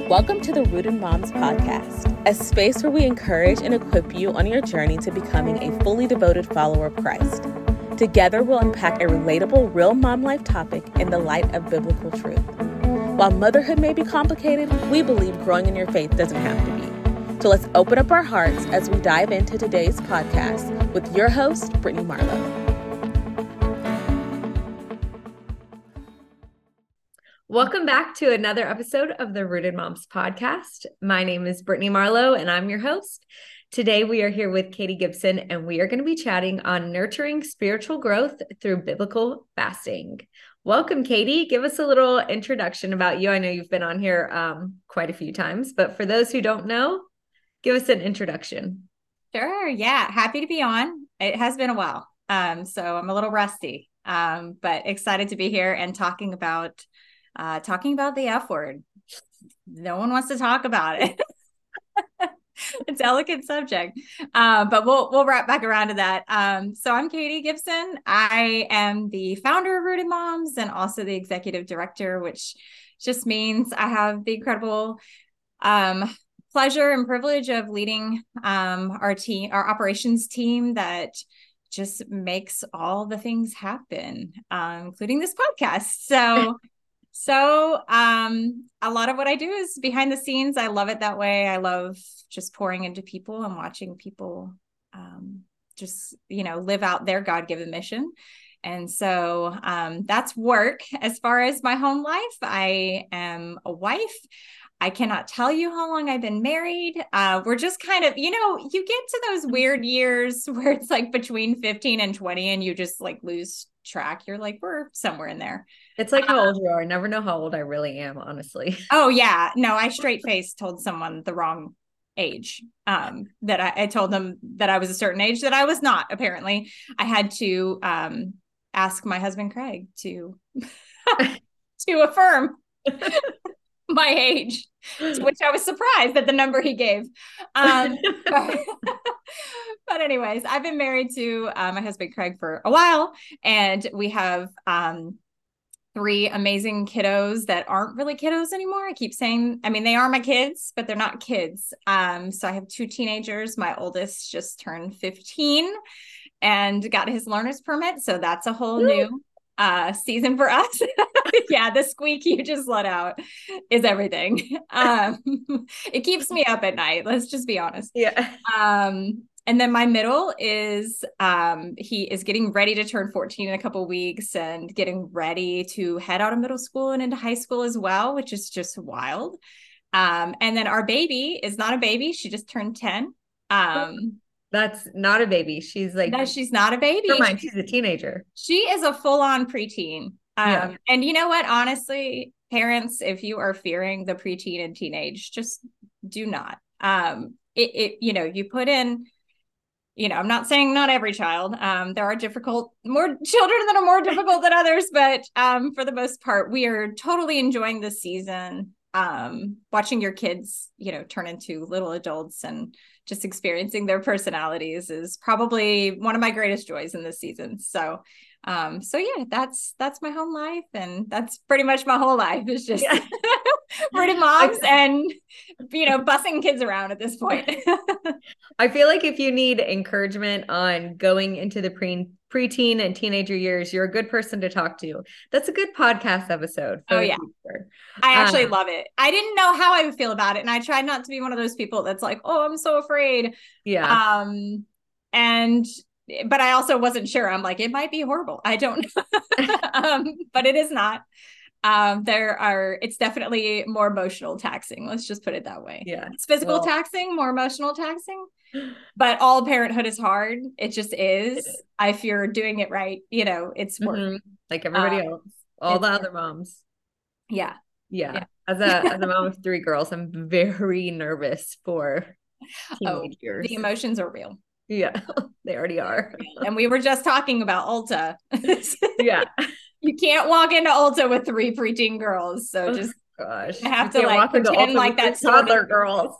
Welcome to the Rooted Moms podcast, a space where we encourage and equip you on your journey to becoming a fully devoted follower of Christ. Together, we'll unpack a relatable, real mom life topic in the light of biblical truth. While motherhood may be complicated, we believe growing in your faith doesn't have to be. So let's open up our hearts as we dive into today's podcast with your host, Brittany Marlowe. Welcome back to another episode of the Rooted Moms podcast. My name is Brittany Marlowe and I'm your host. Today we are here with Katie Gibson and we are going to be chatting on nurturing spiritual growth through biblical fasting. Welcome, Katie. Give us a little introduction about you. I know you've been on here quite a few times, but for those who don't know, give us an introduction. Sure. Yeah. Happy to be on. It has been a while. So I'm a little rusty, but excited to be here and talking about the F word. No one wants to talk about it. A delicate subject. But we'll wrap back around to that. So I'm Katie Gibson. I am the founder of Rooted Moms and also the executive director, which just means I have the incredible pleasure and privilege of leading our operations team that just makes all the things happen, including this podcast. So a lot of what I do is behind the scenes. I love it that way. I love just pouring into people and watching people live out their God-given mission. And so that's work. As far as my home life, I am a wife. I cannot tell you how long I've been married. We're just kind of, you get to those weird years where it's like between 15 and 20 and you just like lose track. You're like, we're somewhere in there. It's like how old you are. I never know how old I really am, honestly. Oh yeah. No, I straight face told someone the wrong age. That I told them that I was a certain age that I was not, apparently. I had to ask my husband Craig to affirm my age, to which I was surprised at the number he gave. But anyways, I've been married to my husband Craig for a while, and we have 3 amazing kiddos that aren't really kiddos anymore. I keep saying, they are my kids, but they're not kids. So I have 2 teenagers. My oldest just turned 15 and got his learner's permit. So that's a whole new season for us. Yeah, the squeak you just let out is everything. It keeps me up at night. Let's just be honest. Yeah. And then my middle is, he is getting ready to turn 14 in a couple of weeks and getting ready to head out of middle school and into high school as well, which is just wild. And then our baby is not a baby. She just turned 10. That's not a baby. She's not a baby. Never mind, she's a teenager. She is a full-on preteen. And you know what? Honestly, parents, if you are fearing the preteen and teenage, just do not. You put in, I'm not saying not every child. There are more children that are more difficult than others, but for the most part, we are totally enjoying this season. Watching your kids, turn into little adults and just experiencing their personalities is probably one of my greatest joys in this season. So yeah, that's my home life, and that's pretty much my whole life. It's just Rooted Moms and bussing kids around at this point. I feel like if you need encouragement on going into the preteen and teenager years, you're a good person to talk to. That's a good podcast episode. Oh yeah, I actually love it. I didn't know how I would feel about it, and I tried not to be one of those people that's like, oh, I'm so afraid. Yeah. But I also wasn't sure. I'm like, it might be horrible. I don't know. But it is not. It's definitely more emotional taxing. Let's just put it that way. Yeah. It's physical taxing, more emotional taxing, but all parenthood is hard. It just is. If you're doing it right, it's work. Like everybody else, all the other moms. Yeah. As a mom of 3 girls, I'm very nervous for teenage years. The emotions are real. Yeah, they already are. And we were just talking about Ulta. Yeah. You can't walk into Ulta with 3 preteen girls. So just you have to pretend like that's toddler girls.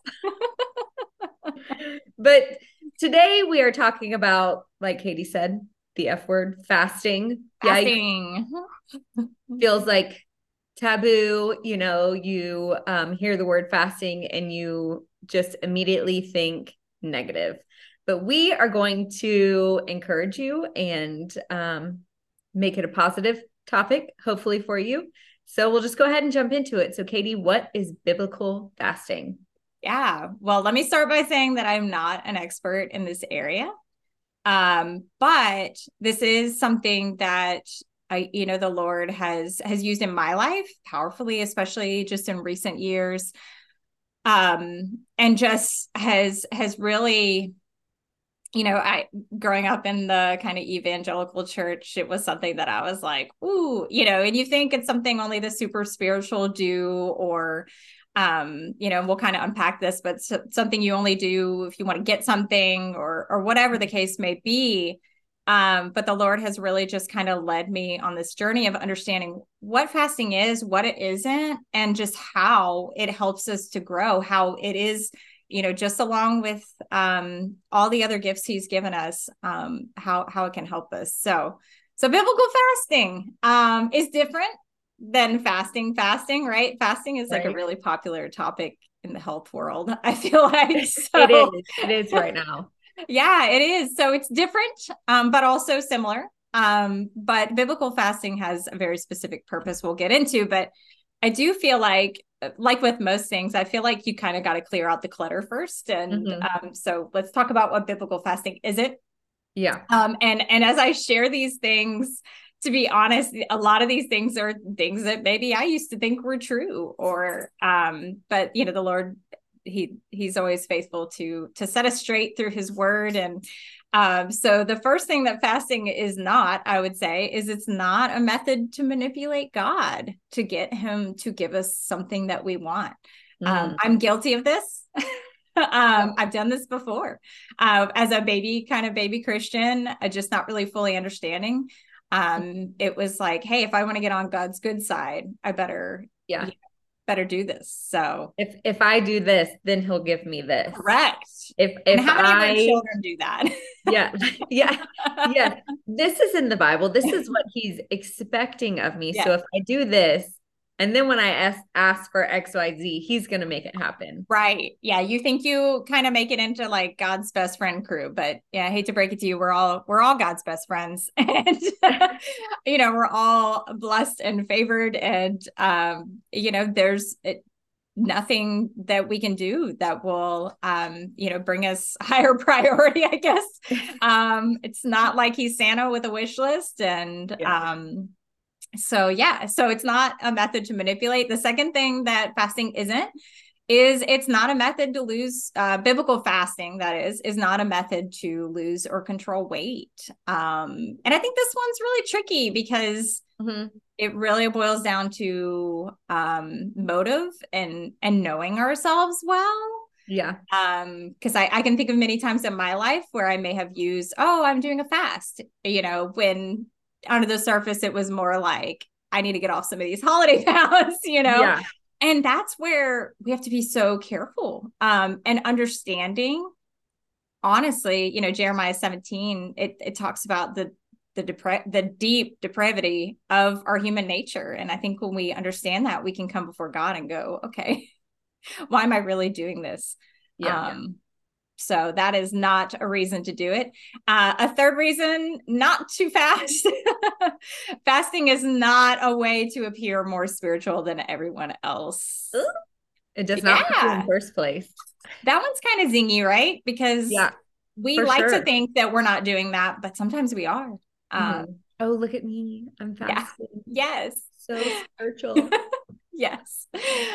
But today we are talking about, like Katie said, the F word, fasting. Fasting. Feels like taboo, you hear the word fasting and you just immediately think negative. But we are going to encourage you and make it a positive topic, hopefully for you. So we'll just go ahead and jump into it. So Katie, what is biblical fasting? Yeah. Well, let me start by saying that I'm not an expert in this area. But this is something that the Lord has used in my life powerfully, especially just in recent years. And just has really, growing up in the kind of evangelical church, it was something that I was like, ooh, and you think it's something only the super spiritual do, or, we'll kind of unpack this, but something you only do if you want to get something or whatever the case may be. But the Lord has really just kind of led me on this journey of understanding what fasting is, what it isn't, and just how it helps us to grow, how it is, just along with all the other gifts he's given us, how it can help us. So biblical fasting is different than fasting, right? Fasting is like a really popular topic in the health world, I feel like. So, it is right now. Yeah, it is. So it's different, but also similar. But biblical fasting has a very specific purpose we'll get into. But I do feel like with most things, I feel like you kind of got to clear out the clutter first. And so let's talk about what biblical fasting isn't. Yeah. And as I share these things, to be honest, a lot of these things are things that maybe I used to think were true, or but the Lord, he's always faithful to set us straight through his word. And so the first thing that fasting is not, I would say, is it's not a method to manipulate God to get him to give us something that we want. I'm guilty of this. I've done this before as a baby Christian, just not really fully understanding. It was like, hey, if I want to get on God's good side, I better do this. So if I do this, then he'll give me this. Correct. And how many of our children do that? Yeah. This is in the Bible. This is what he's expecting of me. Yes. So if I do this, and then when I ask for XYZ, he's going to make it happen. Right. Yeah. You think you kind of make it into like God's best friend crew, but yeah, I hate to break it to you. We're all God's best friends, and, we're all blessed and favored. And, there's nothing that we can do that will, bring us higher priority, I guess. It's not like he's Santa with a wish list. And, So it's not a method to manipulate. The second thing that fasting isn't is it's not a method to lose, biblical fasting, that is not a method to lose or control weight. And I think this one's really tricky because it really boils down to motive and knowing ourselves well. Yeah. Because I can think of many times in my life where I may have used, I'm doing a fast, when under the surface, it was more like, I need to get off some of these holiday pounds, Yeah. And that's where we have to be so careful, and understanding, honestly, Jeremiah 17, it talks about the deep depravity of our human nature. And I think when we understand that, we can come before God and go, okay, why am I really doing this? So that is not a reason to do it. A third reason not to fast. Fasting is not a way to appear more spiritual than everyone else. It does not put you in first place. That one's kind of zingy, right? Because we like to think that we're not doing that, but sometimes we are. Oh, look at me. I'm fasting. Yes. So spiritual. Yes.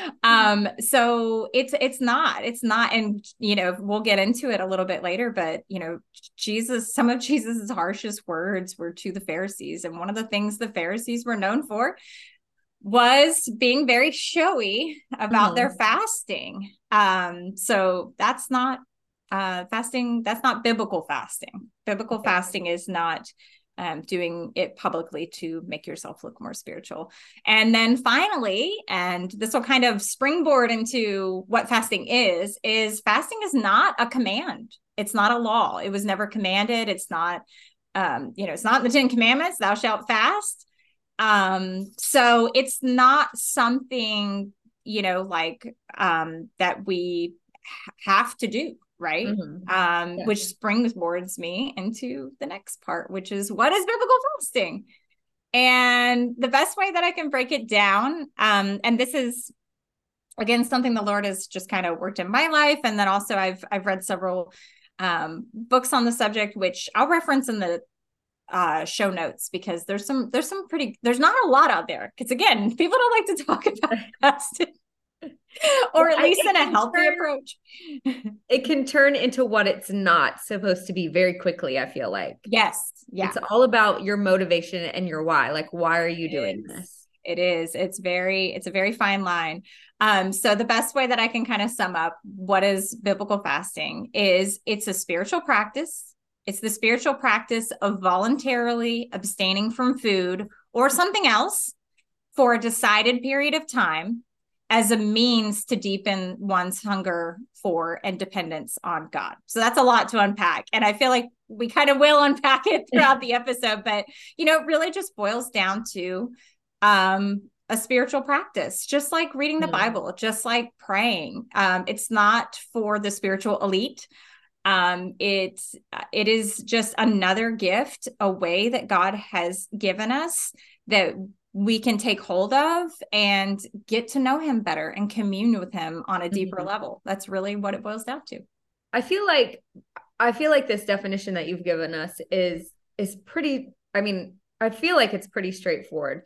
So it's not, and, we'll get into it a little bit later, but, some of Jesus's harshest words were to the Pharisees. And one of the things the Pharisees were known for was being very showy about their fasting. So that's not, fasting. That's not biblical fasting. Biblical fasting is not doing it publicly to make yourself look more spiritual. And then finally, and this will kind of springboard into what fasting is fasting is not a command. It's not a law. It was never commanded. It's not, it's not in the 10 Commandments, thou shalt fast. So it's not something, like, that we have to do. Right. Yeah. Which springboards me into the next part, which is, what is biblical fasting? And the best way that I can break it down, and this is, again, something the Lord has just kind of worked in my life. And then also I've read several books on the subject, which I'll reference in the show notes, because there's not a lot out there. Because again, people don't like to talk about fasting. Or at least in a healthy approach. It can turn into what it's not supposed to be very quickly, I feel like. Yes. Yeah. It's all about your motivation and your why. Like, why are you doing this? It is. It's a very fine line. So the best way that I can kind of sum up what is biblical fasting is, it's a spiritual practice. It's the spiritual practice of voluntarily abstaining from food or something else for a decided period of time, as a means to deepen one's hunger for and dependence on God. So that's a lot to unpack. And I feel like we kind of will unpack it throughout the episode, but, it really just boils down to a spiritual practice, just like reading the Bible, just like praying. It's not for the spiritual elite. It is just another gift, a way that God has given us that we can take hold of and get to know him better and commune with him on a deeper level. That's really what it boils down to. I feel like this definition that you've given us is pretty, I feel like it's pretty straightforward.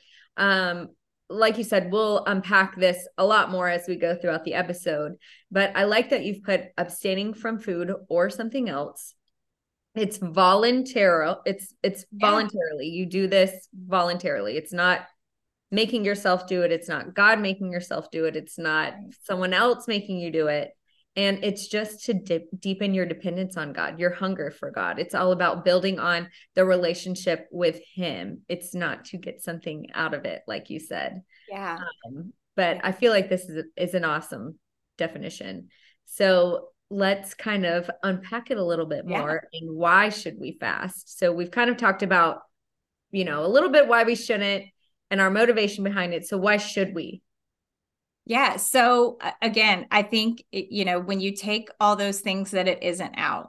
Like you said, we'll unpack this a lot more as we go throughout the episode, but I like that you've put abstaining from food or something else. It's voluntary. It's voluntarily. You do this voluntarily. It's not making yourself do it. It's not God making yourself do it. It's not someone else making you do it. And it's just to deepen your dependence on God, your hunger for God. It's all about building on the relationship with him. It's not to get something out of it, like you said. Yeah. But I feel like this is an awesome definition. So let's kind of unpack it a little bit more. And why should we fast? So we've kind of talked about, a little bit why we shouldn't and our motivation behind it. So why should we? Yeah. So again, I think, when you take all those things that it isn't out,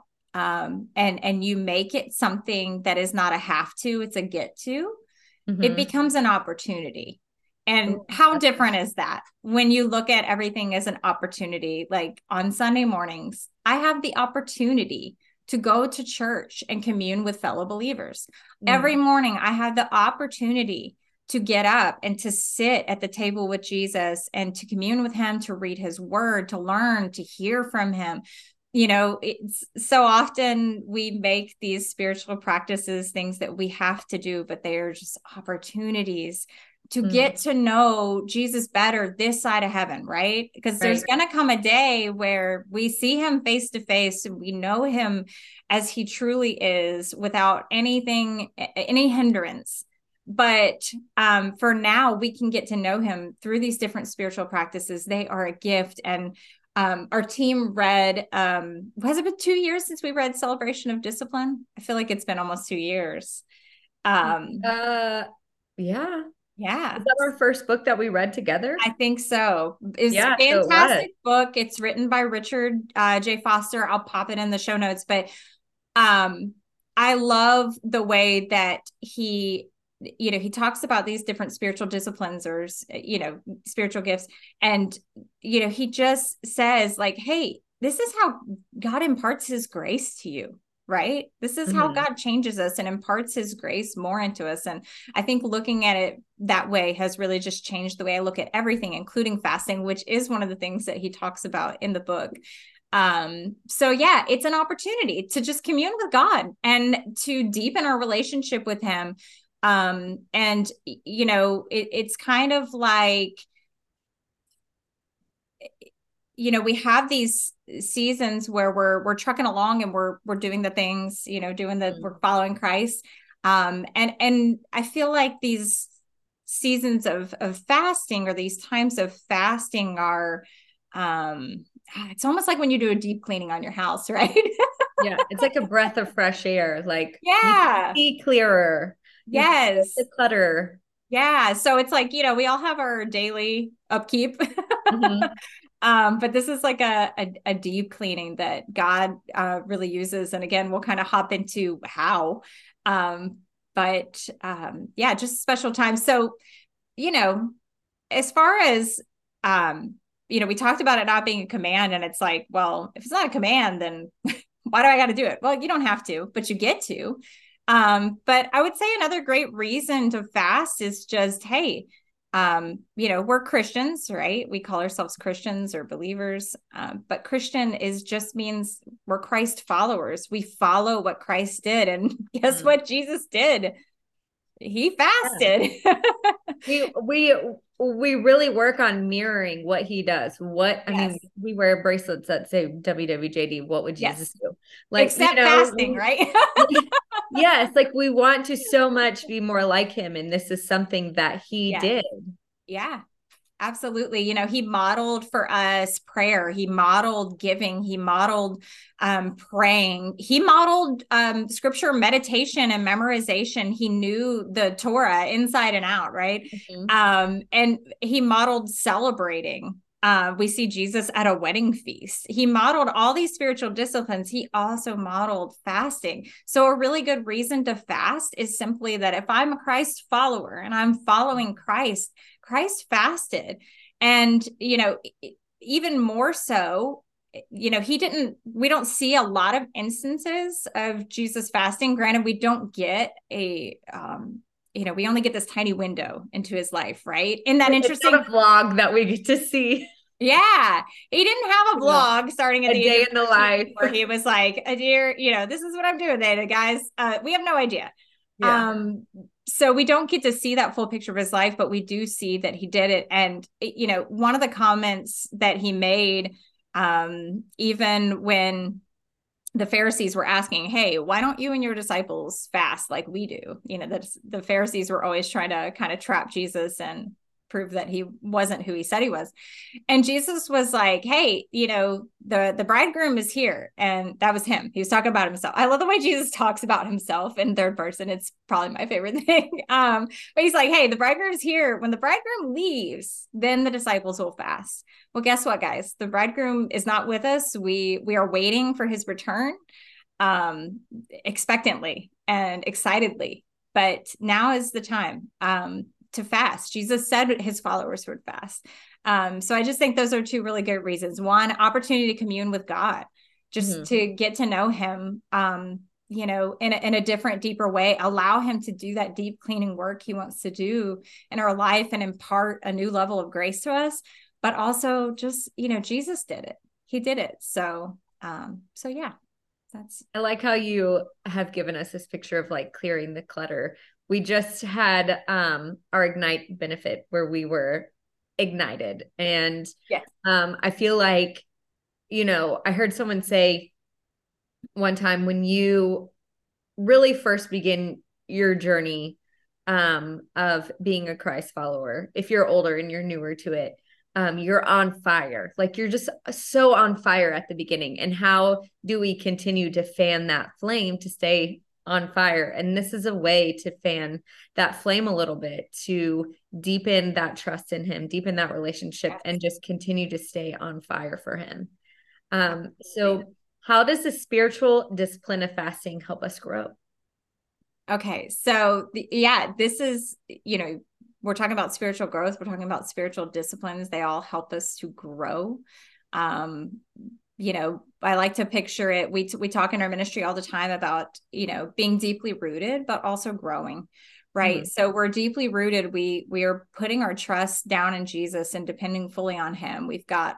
and you make it something that is not a have to, it's a get to, it becomes an opportunity. And how different is that when you look at everything as an opportunity? Like on Sunday mornings, I have the opportunity to go to church and commune with fellow believers. Every morning, I have the opportunity to get up and to sit at the table with Jesus and to commune with him, to read his word, to learn, to hear from him. It's so often we make these spiritual practices things that we have to do, but they are just opportunities to get to know Jesus better this side of heaven, right? Because there's going to come a day where we see him face to face and we know him as he truly is, without any hindrance. But for now, we can get to know him through these different spiritual practices. They are a gift. And our team read, has it been 2 years since we read Celebration of Discipline? I feel like it's been almost 2 years. Yeah. Yeah. Is that our first book that we read together? I think so. It's a fantastic book. It's written by Richard J. Foster. I'll pop it in the show notes. But I love the way that he talks about these different spiritual disciplines or, spiritual gifts. And, he just says like, hey, this is how God imparts his grace to you. Right? This is how God changes us and imparts his grace more into us. And I think looking at it that way has really just changed the way I look at everything, including fasting, which is one of the things that he talks about in the book. So yeah, it's an opportunity to just commune with God and to deepen our relationship with him. And it's kind of like, we have these seasons where we're trucking along and we're doing the things, we're following Christ. And I feel like these seasons of fasting, or these times of fasting, are, it's almost like when you do a deep cleaning on your house, right? Yeah. It's like a breath of fresh air. Like, yeah, you see clearer. Yes. The clutter. Yeah. So it's like, we all have our daily upkeep. Mhm. But this is like a deep cleaning that God really uses. And again, we'll kind of hop into how. Um, but just special times. So, you know, as far as we talked about it not being a command, and it's like, well, if it's not a command, then why do I got to do it? Well, you don't have to, but you get to. But I would say another great reason to fast is just, hey, we're Christians, right? We call ourselves Christians or believers. But Christian just means we're Christ followers. We follow what Christ did. And guess what Jesus did? He fasted. We really work on mirroring what he does. I mean, we wear bracelets that say WWJD. What would Jesus do? Like, except fasting, right? Yes, like we want to so much be more like him, and this is something that he did. Yeah. Absolutely. He modeled for us prayer. He modeled giving. He modeled praying. He modeled scripture meditation and memorization. He knew the Torah inside and out, right? Mm-hmm. And he modeled celebrating. We see Jesus at a wedding feast. He modeled all these spiritual disciplines. He also modeled fasting. So a really good reason to fast is simply that if I'm a Christ follower and I'm following Christ fasted. And, even more so, we don't see a lot of instances of Jesus fasting. Granted, we don't get we only get this tiny window into his life, right? In that interesting vlog that we get to see. Yeah. He didn't have a vlog starting at the day in the life where he was like, dear, this is what I'm doing today, guys. We have no idea. Yeah. So we don't get to see that full picture of his life, but we do see that he did it. And, one of the comments that he made, even when the Pharisees were asking, hey, why don't you and your disciples fast like we do? The Pharisees were always trying to kind of trap Jesus and prove that he wasn't who he said he was. And Jesus was like, hey, the bridegroom is here. And that was him. He was talking about himself. I love the way Jesus talks about himself in third person. It's probably my favorite thing. But he's like, hey, the bridegroom is here. When the bridegroom leaves, then the disciples will fast. Well, guess what, guys? The bridegroom is not with us. We are waiting for his return, expectantly and excitedly. But now is the time to fast. Jesus said his followers would fast. So I just think those are two really good reasons. One, opportunity to commune with God, just to get to know him, in a different, deeper way, allow him to do that deep cleaning work he wants to do in our life and impart a new level of grace to us. But also just, Jesus did it. He did it. So yeah, I like how you have given us this picture of like clearing the clutter. We just had our Ignite benefit where we were ignited. And I feel like, I heard someone say one time, when you really first begin your journey of being a Christ follower, if you're older and you're newer to it, you're on fire. Like you're just so on fire at the beginning. And how do we continue to fan that flame to stay on fire? And this is a way to fan that flame a little bit, to deepen that trust in him, deepen that relationship, and just continue to stay on fire for him. So how does the spiritual discipline of fasting help us grow? Okay. So this is, we're talking about spiritual growth. We're talking about spiritual disciplines. They all help us to grow. I like to picture it. We talk in our ministry all the time about, being deeply rooted, but also growing, right? Mm-hmm. So we're deeply rooted. We are putting our trust down in Jesus and depending fully on him.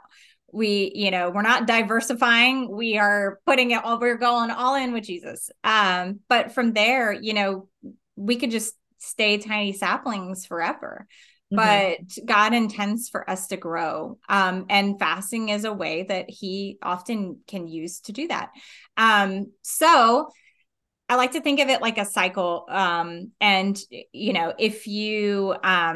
We're not diversifying. We are we're going all in with Jesus. But from there, we could just stay tiny saplings forever. But God intends for us to grow. And fasting is a way that he often can use to do that. So I like to think of it like a cycle. And if you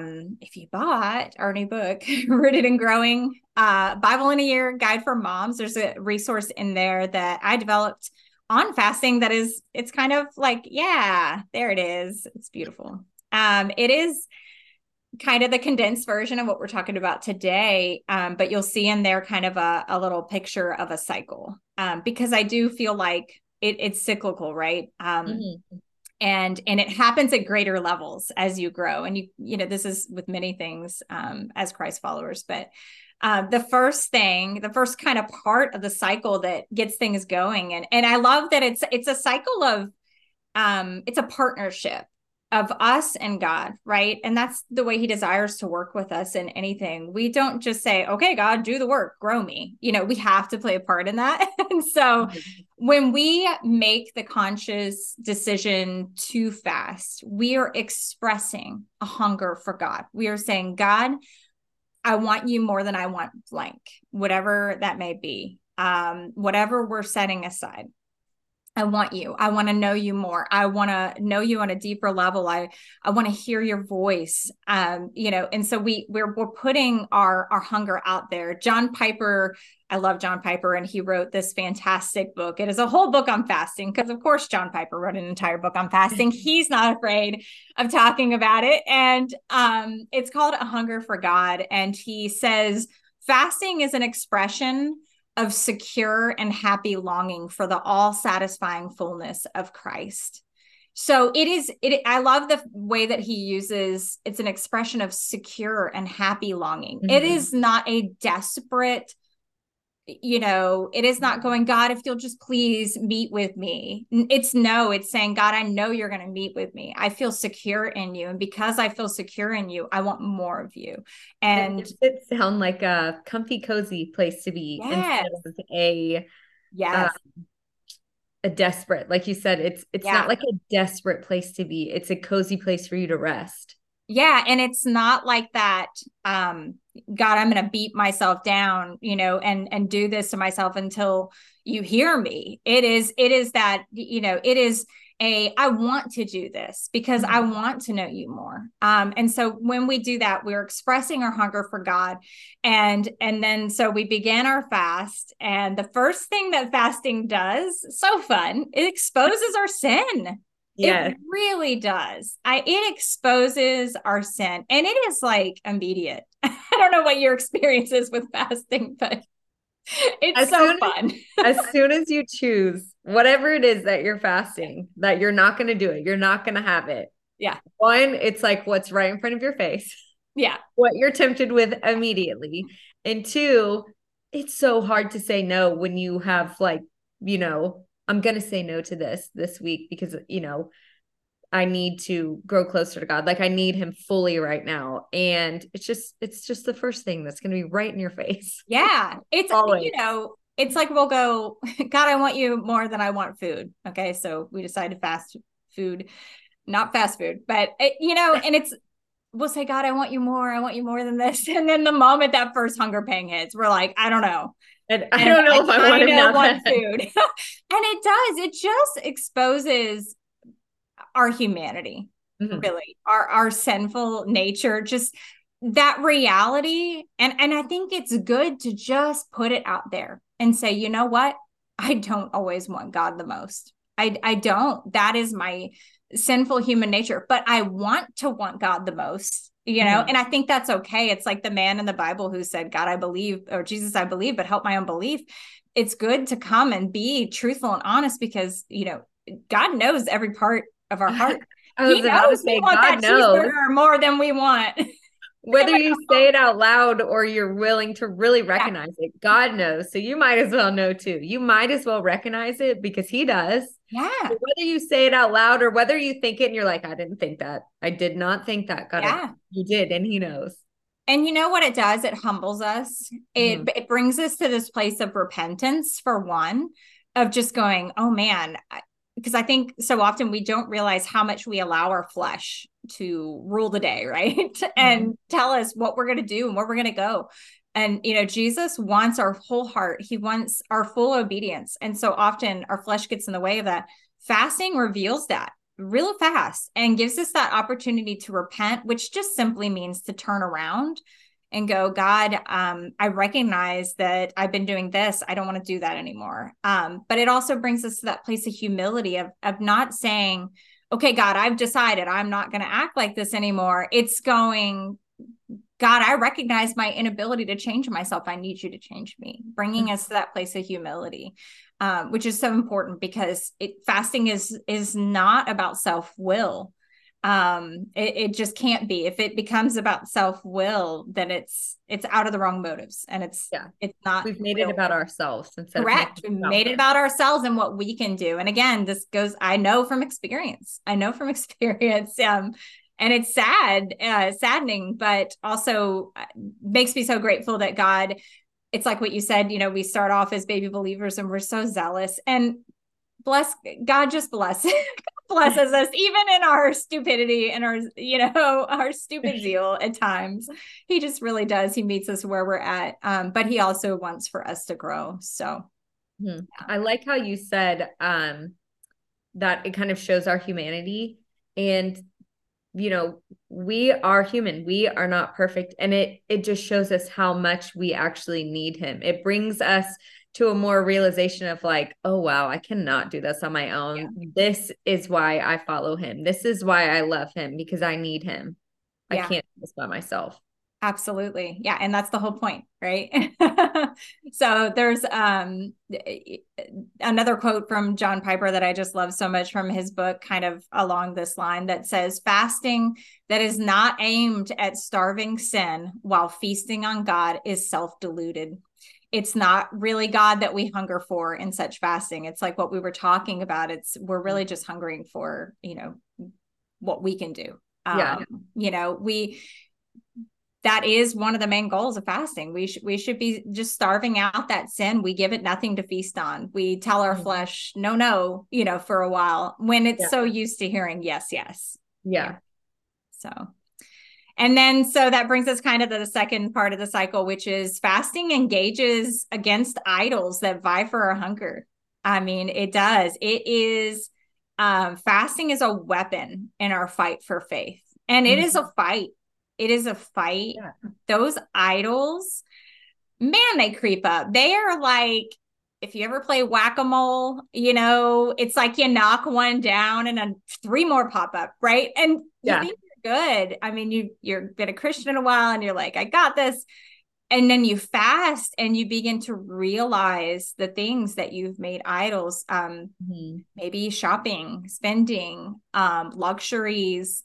bought our new book, Rooted and Growing, Bible in a Year Guide for Moms, there's a resource in there that I developed on fasting it's kind of like, there it is. It's beautiful. It is kind of the condensed version of what we're talking about today. But you'll see in there kind of a little picture of a cycle, because I do feel like it's cyclical, right? And it happens at greater levels as you grow. And this is with many things, as Christ followers, but the first kind of part of the cycle that gets things going. And I love that it's a cycle of, it's a partnership of us and God, right? And that's the way he desires to work with us in anything. We don't just say, okay, God, do the work, grow me. We have to play a part in that. And so when we make the conscious decision to fast, we are expressing a hunger for God. We are saying, God, I want you more than I want blank, whatever that may be, whatever we're setting aside. I want you. I want to know you more. I want to know you on a deeper level. I want to hear your voice. And so we're putting our hunger out there. John Piper, I love John Piper, and he wrote this fantastic book. It is a whole book on fasting, because of course John Piper wrote an entire book on fasting. He's not afraid of talking about it. And it's called A Hunger for God. And he says, fasting is an expression of secure and happy longing for the all-satisfying fullness of Christ. So I love the way that he uses, it's an expression of secure and happy longing. It is not a desperate, it is not going, God, if you'll just please meet with me. It's saying, God, I know you're going to meet with me. I feel secure in you. And because I feel secure in you, I want more of you. And it sounds like a comfy, cozy place to be, instead of a desperate, like you said, it's not like a desperate place to be. It's a cozy place for you to rest. Yeah. And it's not like that, God, I'm going to beat myself down, and do this to myself until you hear me. It is that, it is I want to do this because I want to know you more. And so when we do that, we're expressing our hunger for God. And then, so we began our fast, and the first thing that fasting does, so fun, it exposes our sin. Yeah. It really does. It exposes our sin, and it is like immediate. I don't know what your experience is with fasting, but it's so fun. As soon as you choose whatever it is that you're fasting, that you're not going to do it, you're not going to have it. Yeah. One, it's like what's right in front of your face. Yeah. What you're tempted with immediately. And two, it's so hard to say no when you have I'm going to say no to this week because, I need to grow closer to God. Like I need him fully right now. And it's just the first thing that's going to be right in your face. Yeah. It's, always. It's like, we'll go, God, I want you more than I want food. Okay. So we decide to fast food, not fast food, but and we'll say, God, I want you more than this. And then the moment that first hunger pang hits, we're like, I don't know. And I don't know if I want food. And it does. It just exposes our humanity, really, our sinful nature, just that reality. And I think it's good to just put it out there and say, you know what? I don't always want God the most. I don't. That is my sinful human nature, but I want to want God the most. And I think that's okay. It's like the man in the Bible who said, God, I believe, or Jesus, I believe, but help my unbelief. It's good to come and be truthful and honest because, God knows every part of our heart. He knows we want that cheeseburger more than we want. Whether you say it out loud or you're willing to really recognize it, God knows. So you might as well know too. You might as well recognize it because he does. Yeah. So whether you say it out loud or whether you think it and you're like, I didn't think that. I did not think that. God, you did. And he knows. And you know what it does? It humbles us. It brings us to this place of repentance, for one, of just going, oh man, because I think so often we don't realize how much we allow our flesh to rule the day, right? And tell us what we're going to do and where we're going to go. And, Jesus wants our whole heart. He wants our full obedience. And so often our flesh gets in the way of that. Fasting reveals that real fast and gives us that opportunity to repent, which just simply means to turn around and go, God, I recognize that I've been doing this. I don't want to do that anymore. But it also brings us to that place of humility of not saying, okay, God, I've decided I'm not going to act like this anymore. It's going, God, I recognize my inability to change myself. I need you to change me, bringing us to that place of humility, which is so important because fasting is not about self-will. It just can't be. If it becomes about self-will, then it's out of the wrong motives, and it's not. We've made it about ourselves instead. Correct. We made it about ourselves and what we can do. And again, this goes, I know from experience, and it's saddening, but also makes me so grateful that God, it's like what you said, we start off as baby believers and we're so zealous, and God just blesses us even in our stupidity and our stupid zeal at times. He just really does. He meets us where we're at. But he also wants for us to grow. So I like how you said that it kind of shows our humanity, and we are human. We are not perfect. And it just shows us how much we actually need him. It brings us to a more realization of like, oh, wow, I cannot do this on my own. Yeah. This is why I follow him. This is why I love him, because I need him. I can't do this by myself. Absolutely. Yeah. And that's the whole point, right? So there's another quote from John Piper that I just love so much from his book, kind of along this line, that says, fasting that is not aimed at starving sin while feasting on God is self-deluded. It's not really God that we hunger for in such fasting. It's like what we were talking about. We're really just hungering for, what we can do. That is one of the main goals of fasting. We should be just starving out that sin. We give it nothing to feast on. We tell our flesh, no, for a while, when it's so used to hearing yes. Yeah. So, and then, so that brings us kind of to the second part of the cycle, which is fasting engages against idols that vie for our hunger. I mean, it does. It is, fasting is a weapon in our fight for faith. And it is a fight. It is a fight. Yeah. Those idols, man, they creep up. They are like, if you ever play whack-a-mole, it's like you knock one down and then 3 more pop up, right? And you think you're good. I mean, you've been a Christian a while and you're like, I got this. And then you fast and you begin to realize the things that you've made idols, maybe shopping, spending, luxuries,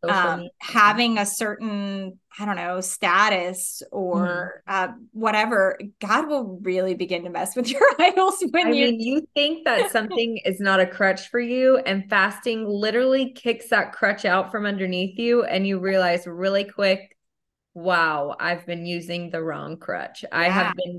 having a certain, I don't know, status or whatever. God will really begin to mess with your idols when you think that something is not a crutch for you, and fasting literally kicks that crutch out from underneath you, and you realize really quick, wow, I've been using the wrong crutch. I have been,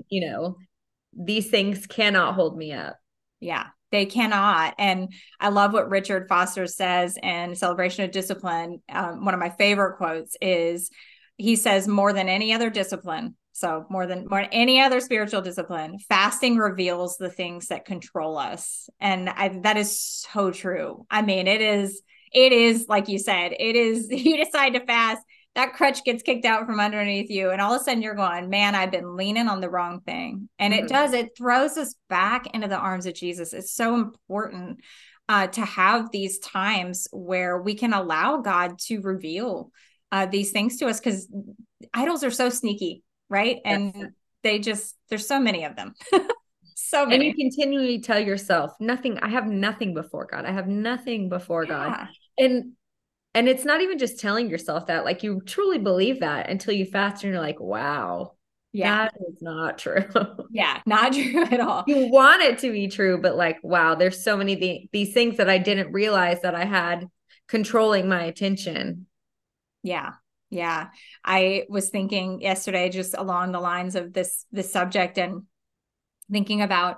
these things cannot hold me up. Yeah. They cannot. And I love what Richard Foster says in Celebration of Discipline. One of my favorite quotes is, he says, more than any other discipline, so more than any other spiritual discipline, fasting reveals the things that control us. And that is so true. I mean, it is like you said, it is, you decide to fast, that crutch gets kicked out from underneath you. And all of a sudden you're going, man, I've been leaning on the wrong thing. And it throws us back into the arms of Jesus. It's so important to have these times where we can allow God to reveal these things to us, because idols are so sneaky, right? And there's so many of them. So many. And you continually tell yourself, I have nothing before God. I have nothing before God. And it's not even just telling yourself that, like, you truly believe that until you fast and you're like, wow, that is not true. Yeah, not true at all. You want it to be true, but like, wow, there's so many these things that I didn't realize that I had controlling my attention. Yeah. Yeah. I was thinking yesterday, just along the lines of this subject, and thinking about,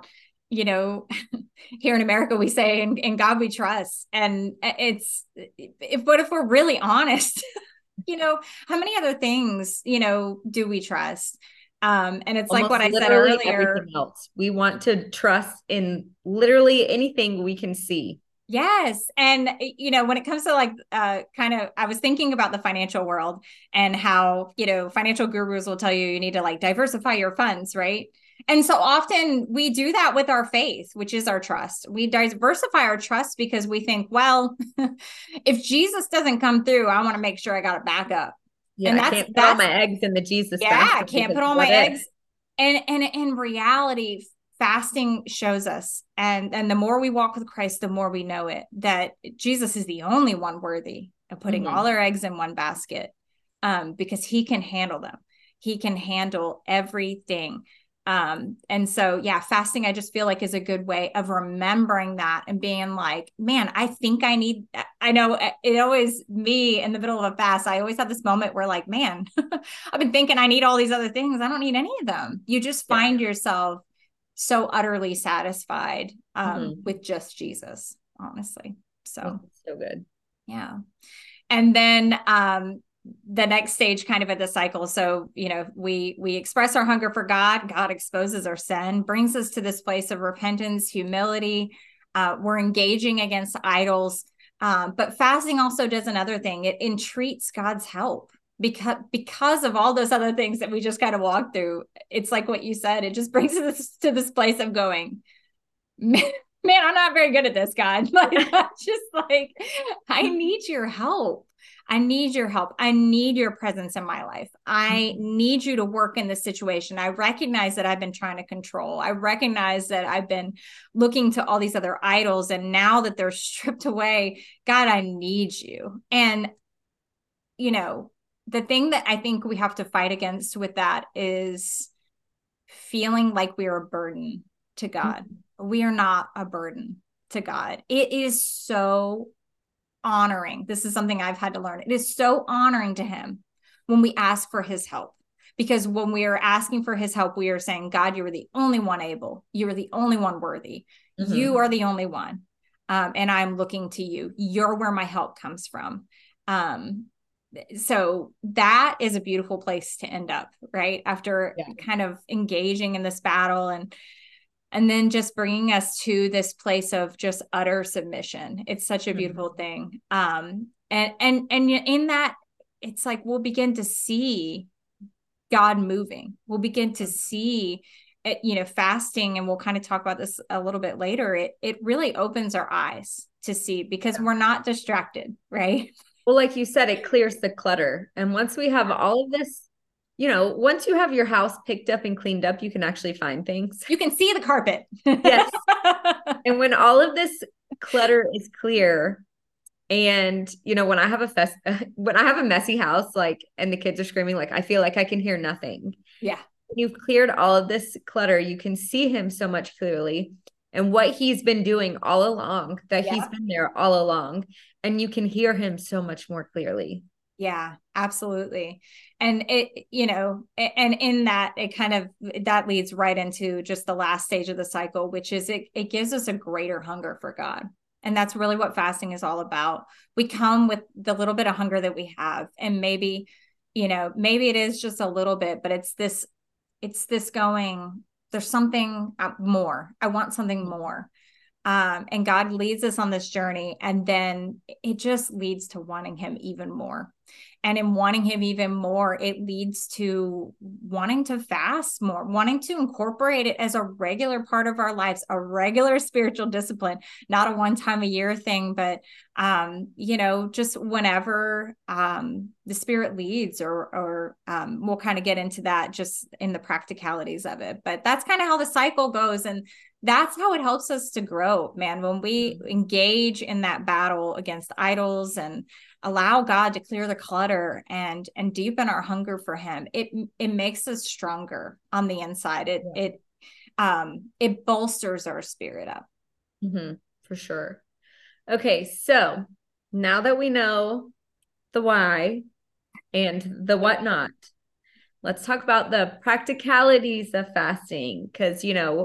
here in America, we say, in God we trust. And but if we're really honest, how many other things, do we trust? And it's almost like what I said earlier. Everything else. We want to trust in literally anything we can see. Yes. And, when it comes to I was thinking about the financial world and how, financial gurus will tell you need to diversify your funds, right? And so often we do that with our faith, which is our trust. We diversify our trust because we think, well, if Jesus doesn't come through, I want to make sure I got a backup. Yeah, And I can't put all my eggs in the Jesus basket. I can't put all my eggs. And in reality, fasting shows us, and the more we walk with Christ, the more we know it, that Jesus is the only one worthy of putting all our eggs in one basket, because he can handle them. He can handle everything. And so, yeah, fasting, I just feel like is a good way of remembering that and being like, man, I think I know it always, me in the middle of a fast, I always have this moment where like, man, I've been thinking I need all these other things. I don't need any of them. You just find yourself so utterly satisfied, with just Jesus, honestly. So good. Yeah. And then, the next stage kind of at the cycle. So, we express our hunger for God. God exposes our sin, brings us to this place of repentance, humility. We're engaging against idols. But fasting also does another thing. It entreats God's help because of all those other things that we just kind of walked through. It's like what you said, it just brings us to this place of going, man, I'm not very good at this, God. Like, I'm just like, I need your help. I need your help. I need your presence in my life. I need you to work in this situation. I recognize that I've been trying to control. I recognize that I've been looking to all these other idols. And now that they're stripped away, God, I need you. And, the thing that I think we have to fight against with that is feeling like we're a burden to God. We are not a burden to God. It is so honoring. This is something I've had to learn. It is so honoring to him when we ask for his help, because when we are asking for his help, we are saying, God, you are the only one able. You are the only one worthy. You are the only one. And I'm looking to you. You're where my help comes from. So that is a beautiful place to end up, right? After kind of engaging in this battle and then just bringing us to this place of just utter submission. It's such a beautiful thing. And in that, it's like, we'll begin to see God moving. We'll begin to see it, fasting. And we'll kind of talk about this a little bit later. It really opens our eyes to see, because we're not distracted, right? Well, like you said, it clears the clutter. And once we have all of this, once you have your house picked up and cleaned up, you can actually find things. You can see the carpet. Yes. And when all of this clutter is clear, and, when I have a messy house, like, and the kids are screaming, like, I feel like I can hear nothing. Yeah. When you've cleared all of this clutter, you can see him so much clearly and what he's been doing all along, that he's been there all along, and you can hear him so much more clearly. Yeah, absolutely. And and in that, it kind of, that leads right into just the last stage of the cycle, which is it gives us a greater hunger for God. And that's really what fasting is all about. We come with the little bit of hunger that we have, and maybe it is just a little bit, but it's this going, there's something more. I want something more. And God leads us on this journey, and then it just leads to wanting him even more. And in wanting him even more, it leads to wanting to fast more, wanting to incorporate it as a regular part of our lives, a regular spiritual discipline, not a one-time a year thing, but, just whenever the Spirit leads, or we'll kind of get into that just in the practicalities of it. But that's kind of how the cycle goes. And that's how it helps us to grow, man. When we engage in that battle against idols and allow God to clear the clutter and deepen our hunger for him, it makes us stronger on the inside. It bolsters our spirit up. For sure. Okay. So now that we know the why and the whatnot, let's talk about the practicalities of fasting. Because,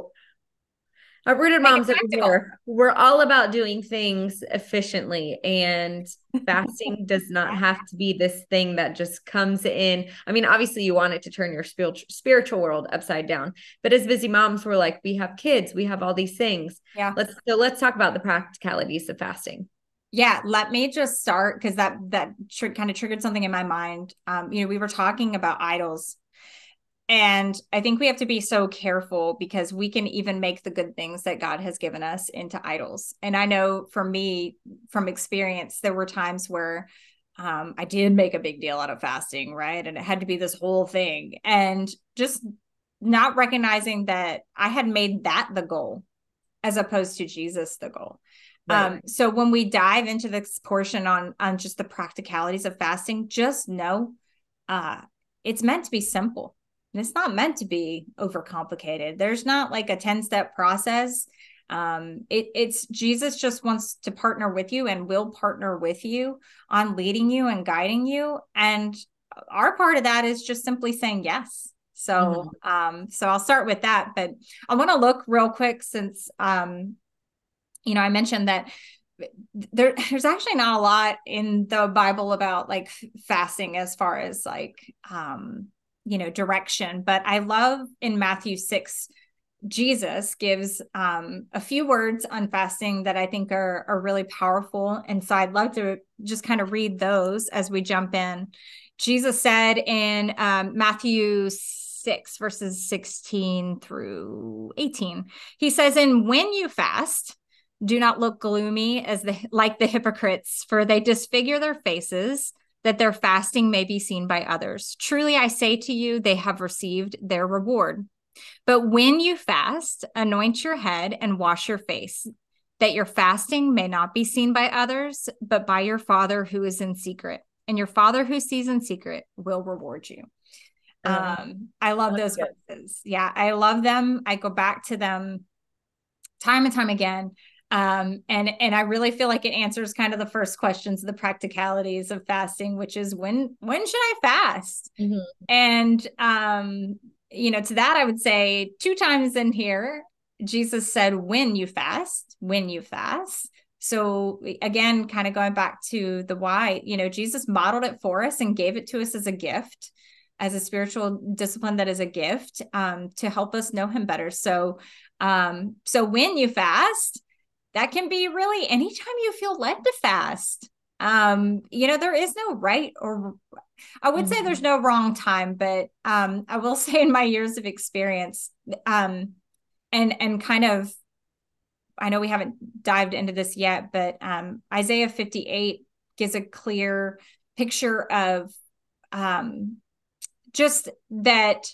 at Rooted Moms over here, we're all about doing things efficiently, and fasting does not have to be this thing that just comes in. I mean, obviously you want it to turn your spiritual world upside down, but as busy moms, we're like, we have kids, we have all these things. Yeah. Let's talk about the practicalities of fasting. Yeah, let me just start, because that kind of triggered something in my mind. We were talking about idols. And I think we have to be so careful, because we can even make the good things that God has given us into idols. And I know for me, from experience, there were times where I did make a big deal out of fasting, right? And it had to be this whole thing. And just not recognizing that I had made that the goal as opposed to Jesus the goal. Right. So when we dive into this portion on just the practicalities of fasting, just know it's meant to be simple. And it's not meant to be overcomplicated. There's not like a 10-step process. It's Jesus just wants to partner with you and will partner with you on leading you and guiding you. And our part of that is just simply saying yes. So, so I'll start with that, but I want to look real quick since, you know, I mentioned that there's actually not a lot in the Bible about like fasting as far as like, you know, direction, but I love in Matthew 6, Jesus gives a few words on fasting that I think are really powerful. And so I'd love to just kind of read those as we jump in. Jesus said in Matthew 6, verses 16 through 18, he says, "And when you fast, do not look gloomy like the hypocrites, for they disfigure their faces, that their fasting may be seen by others. Truly, I say to you, they have received their reward. But when you fast, anoint your head and wash your face, that your fasting may not be seen by others, but by your Father who is in secret. And your Father who sees in secret will reward you." I love those verses. Yeah, I love them. I go back to them time and time again. And I really feel like it answers kind of the first questions, the practicalities of fasting, which is when should I fast? And, you know, to that, I would say 2 times in here, Jesus said, when you fast. So again, kind of going back to the why, you know, Jesus modeled it for us and gave it to us as a gift, as a spiritual discipline that is a gift, to help us know him better. So when you fast, that can be really anytime you feel led to fast. You know, there is no right, or I would say there's no wrong time, but I will say in my years of experience, and kind of, I know we haven't dived into this yet, but Isaiah 58 gives a clear picture of just that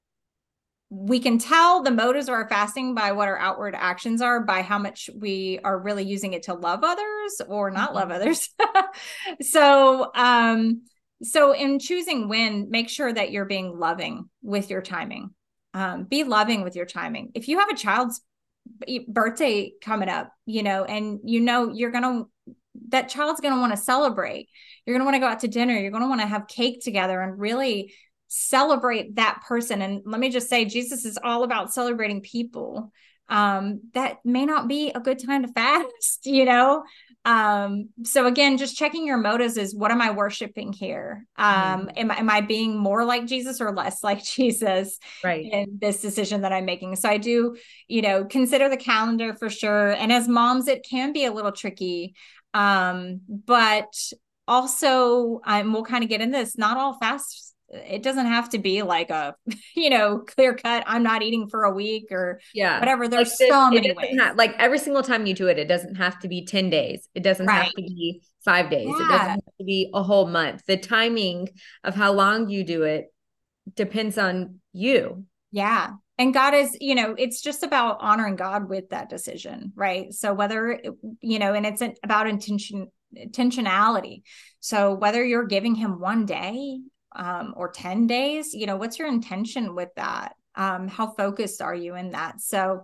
we can tell the motives of our fasting by what our outward actions are, by how much we are really using it to love others or not love others. So in choosing when, make sure that you're being loving with your timing. Be loving with your timing. If you have a child's birthday coming up, you know, and you know, that child's going to want to celebrate. You're going to want to go out to dinner. You're going to want to have cake together and really celebrate that person. And let me just say, Jesus is all about celebrating people. That may not be a good time to fast, you know? So again, just checking your motives is, what am I worshiping here? Am I being more like Jesus or less like Jesus in this decision that I'm making? So I do, you know, consider the calendar for sure. And as moms, it can be a little tricky. But also, we'll kind of get into this, not all fasts, it doesn't have to be like a, you know, clear cut, I'm not eating for a week or whatever. There's like so many ways. Like every single time you do it, it doesn't have to be 10 days. It doesn't have to be 5 days. It doesn't have to be a whole month. The timing of how long you do it depends on you. Yeah. And God is, you know, it's just about honoring God with that decision, right? So whether, you know, and it's about intentionality. So whether you're giving him 1 day, or 10 days, you know, what's your intention with that? How focused are you in that? So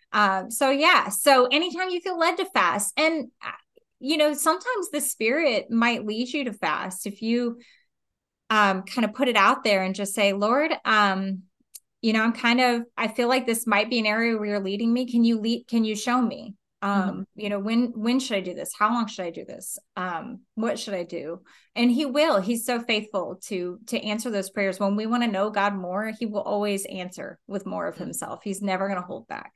anytime you feel led to fast, and, you know, sometimes the Spirit might lead you to fast. If you, kind of put it out there and just say, Lord, you know, I feel like this might be an area where you're leading me. Can you show me? You know, when should I do this? How long should I do this? What should I do? And he's so faithful to answer those prayers. When we want to know God more, he will always answer with more of himself. He's never going to hold back.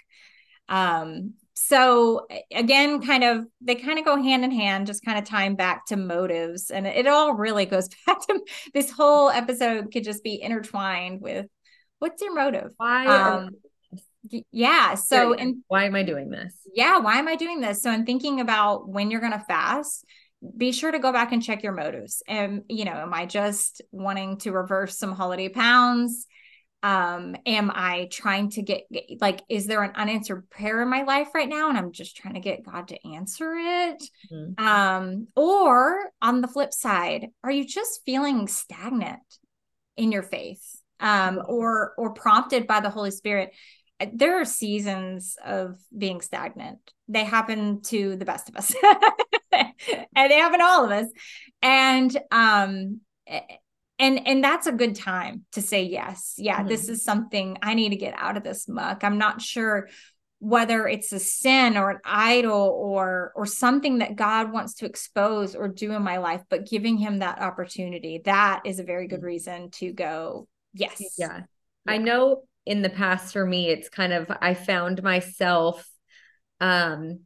So again, they kind of go hand in hand, just kind of tying back to motives. And it all really goes back to this whole episode could just be intertwined with, what's your motive? Why? Yeah. So, and why am I doing this? Yeah. Why am I doing this? So in thinking about when you're going to fast, be sure to go back and check your motives. And, am I just wanting to reverse some holiday pounds? Am I trying to get like, is there an unanswered prayer in my life right now? And I'm just trying to get God to answer it. Or on the flip side, are you just feeling stagnant in your faith? Or prompted by the Holy Spirit? There are seasons of being stagnant. They happen to the best of us and they happen to all of us. And that's a good time to say, yes, this is something I need to get out of this muck. I'm not sure whether it's a sin or an idol or something that God wants to expose or do in my life, but giving him that opportunity, that is a very good reason to go, yes. Yeah. I know in the past for me, it's kind of, I found myself, my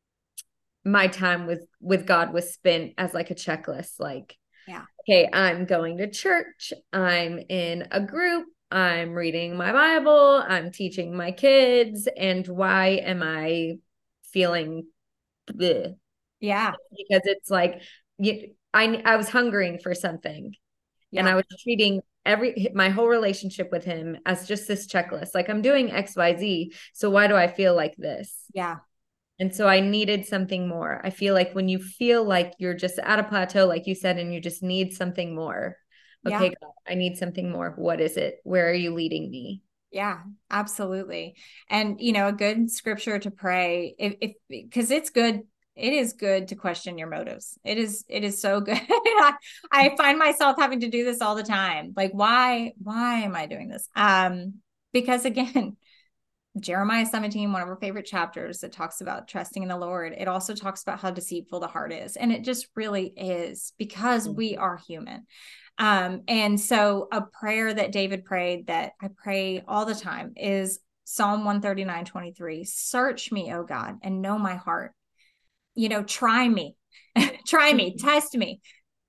time with God was spent as like a checklist, like, okay, I'm going to church, I'm in a group, I'm reading my Bible, I'm teaching my kids, and why am I feeling bleh? Yeah. Because it's like, I was hungering for something, and I was treating my whole relationship with him as just this checklist. Like, I'm doing XYZ, so why do I feel like this? Yeah. And so I needed something more. I feel like when you feel like you're just at a plateau, like you said, and you just need something more. Okay, God, I need something more. What is it? Where are you leading me? Yeah, absolutely. And, a good scripture to pray, because it's good. It is good to question your motives. It is so good. I find myself having to do this all the time. Like, why am I doing this? Because again, Jeremiah 17, one of our favorite chapters, that talks about trusting in the Lord. It also talks about how deceitful the heart is. And it just really is, because we are human. And so a prayer that David prayed, that I pray all the time, is Psalm 139:23. Search me, O God, and know my heart. Try me, test me,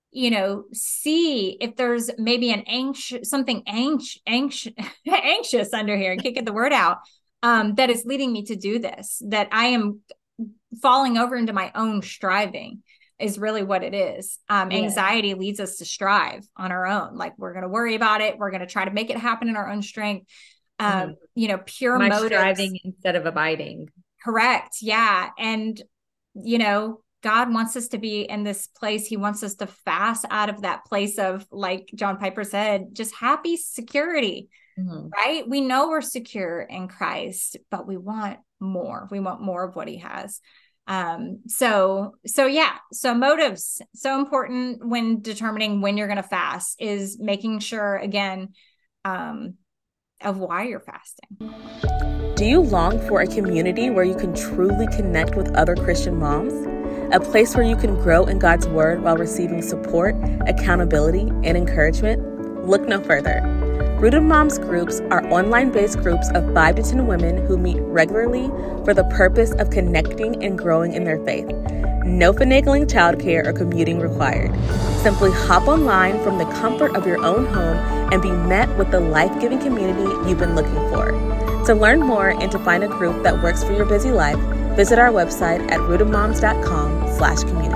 see if there's maybe something anxious under here. I can't get the word out. That is leading me to do this, that I am falling over into my own striving, is really what it is. Anxiety leads us to strive on our own. Like, we're going to worry about it. We're going to try to make it happen in our own strength. Pure motives. Striving instead of abiding. Correct. Yeah. And, God wants us to be in this place. He wants us to fast out of that place of, like John Piper said, just happy security. Right? We know we're secure in Christ, but we want more. We want more of what he has. So motives, so important when determining when you're going to fast, is making sure, again, of why you're fasting. Do you long for a community where you can truly connect with other Christian moms? A place where you can grow in God's word while receiving support, accountability, and encouragement? Look no further. Rooted Moms groups are online-based groups of 5 to 10 women who meet regularly for the purpose of connecting and growing in their faith. No finagling childcare or commuting required. Simply hop online from the comfort of your own home and be met with the life-giving community you've been looking for. To learn more and to find a group that works for your busy life, visit our website at rootedmoms.com/community.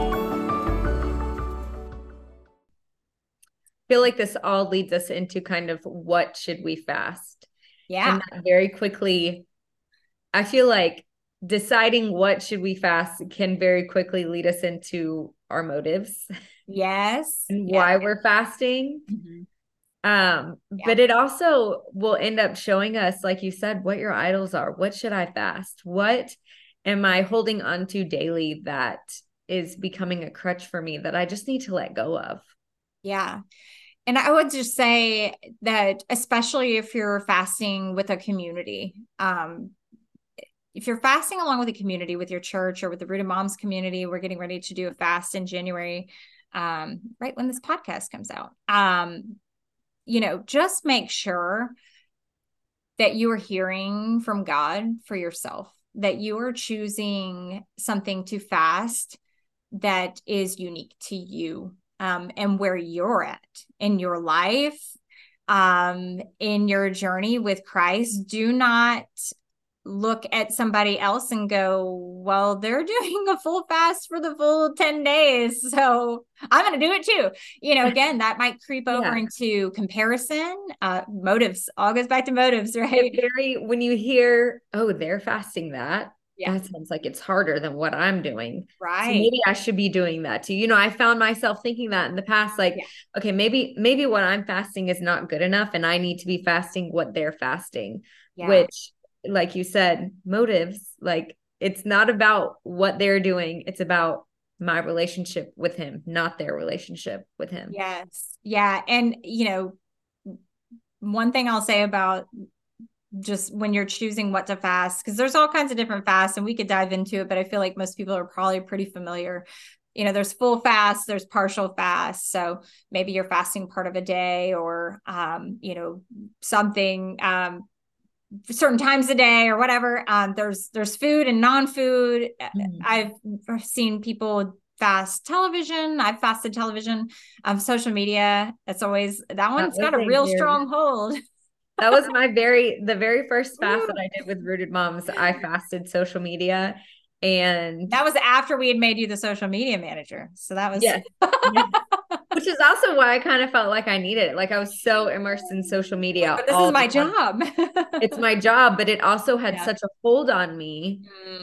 I feel like this all leads us into kind of, what should we fast? Yeah. And very quickly, I feel like deciding what should we fast can very quickly lead us into our motives. Yes. And why we're fasting. But it also will end up showing us, like you said, what your idols are. What should I fast? What am I holding on to daily that is becoming a crutch for me that I just need to let go of? Yeah. And I would just say that, especially if you're fasting with a community, if you're fasting along with a community, with your church or with the Rooted Moms community, we're getting ready to do a fast in January, right when this podcast comes out. Just make sure that you are hearing from God for yourself, that you are choosing something to fast that is unique to you, and where you're at in your life, in your journey with Christ. Do not look at somebody else and go, well, they're doing a full fast for the full 10 days. So I'm going to do it too. Again, that might creep over into comparison, motives, all goes back to motives, right? When you hear, oh, they're fasting that sounds like it's harder than what I'm doing. Right. So maybe I should be doing that too. I found myself thinking that in the past, like, okay, maybe what I'm fasting is not good enough and I need to be fasting what they're fasting, which, like you said, motives, like it's not about what they're doing. It's about my relationship with him, not their relationship with him. Yes. Yeah. And, one thing I'll say about just when you're choosing what to fast, because there's all kinds of different fasts and we could dive into it, but I feel like most people are probably pretty familiar. There's full fast, there's partial fast. So maybe you're fasting part of a day or, something, certain times a day or whatever. There's food and non-food. I've seen people fast television. I've fasted television, social media. That one's got a real strong hold. That was the very first fast that I did with Rooted Moms. I fasted social media, and that was after we had made you the social media manager. So that was which is also why I kind of felt like I needed it. Like I was so immersed in social media. But this is my job. It's my job, but it also had such a hold on me.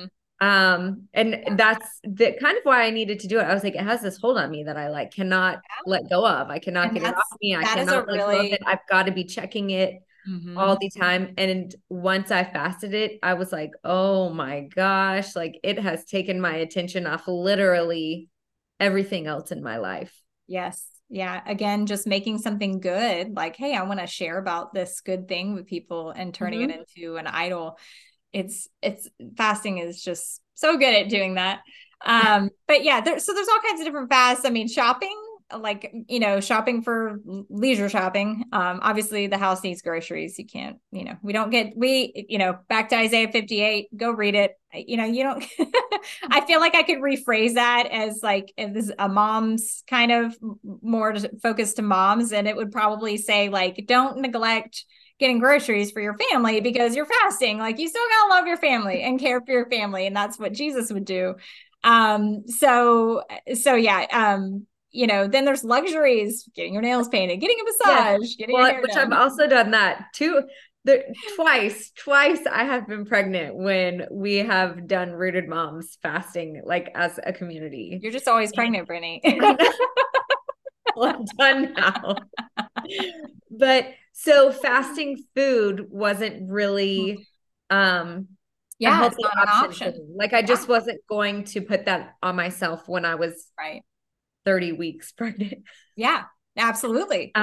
And that's the kind of why I needed to do it. I was like, it has this hold on me that I cannot let go of. I cannot get it off me. I cannot let go of it. I've got to be checking it all the time. And once I fasted it, I was like, oh my gosh, like it has taken my attention off literally everything else in my life. Yes. Yeah. Again, just making something good. Like, hey, I want to share about this good thing with people and turning it into an idol. It's fasting is just so good at doing that. But yeah, there's all kinds of different fasts. I mean, shopping, like, shopping for leisure shopping. Obviously the house needs groceries. You can't, back to Isaiah 58, go read it. You don't, I feel like I could rephrase that as like, if this is a mom's kind of more focused to moms. And it would probably say like, don't neglect getting groceries for your family because you're fasting. Like you still gotta love your family and care for your family. And that's what Jesus would do. So yeah. Then there's luxuries, getting your nails painted, getting a massage, getting your hair done. I've also done that too. Twice I have been pregnant when we have done Rooted Moms fasting, like as a community. You're just always pregnant, Brittany. Well, I'm done now. But so fasting food wasn't really a healthy option. Like I just wasn't going to put that on myself when I was 30 weeks pregnant. Yeah, absolutely.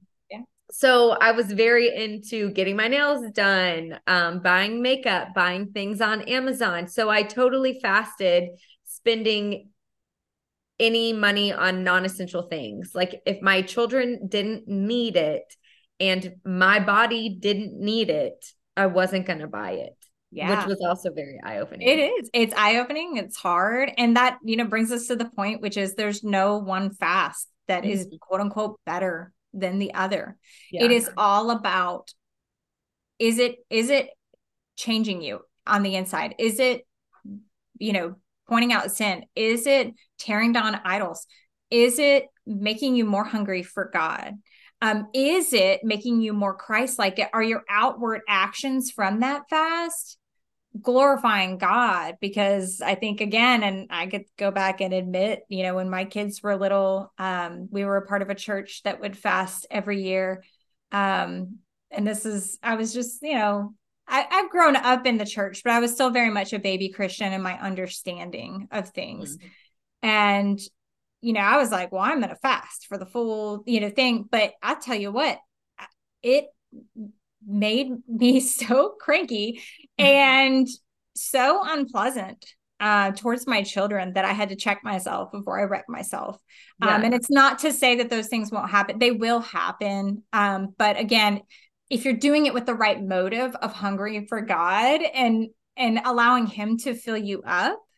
So I was very into getting my nails done, buying makeup, buying things on Amazon. So I totally fasted spending any money on non-essential things. Like if my children didn't need it and my body didn't need it, I wasn't going to buy it. Yeah. Which was also very eye-opening. It is. It's eye-opening. It's hard. And that, brings us to the point, which is there's no one fast that is quote unquote better than the other. Yeah. It is all about, is it changing you on the inside? Is it, pointing out sin? Is it tearing down idols? Is it making you more hungry for God? Is it making you more Christ-like? Are your outward actions from that fast glorifying God? Because I think, again, and I could go back and admit, when my kids were little, we were a part of a church that would fast every year. And I was just, I've grown up in the church, but I was still very much a baby Christian in my understanding of things. And, I was like, well, I'm going to fast for the full, thing. But I'll tell you what, it made me so cranky and so unpleasant towards my children that I had to check myself before I wrecked myself. And it's not to say that those things won't happen. They will happen. But again, if you're doing it with the right motive of hungry for God and allowing him to fill you up,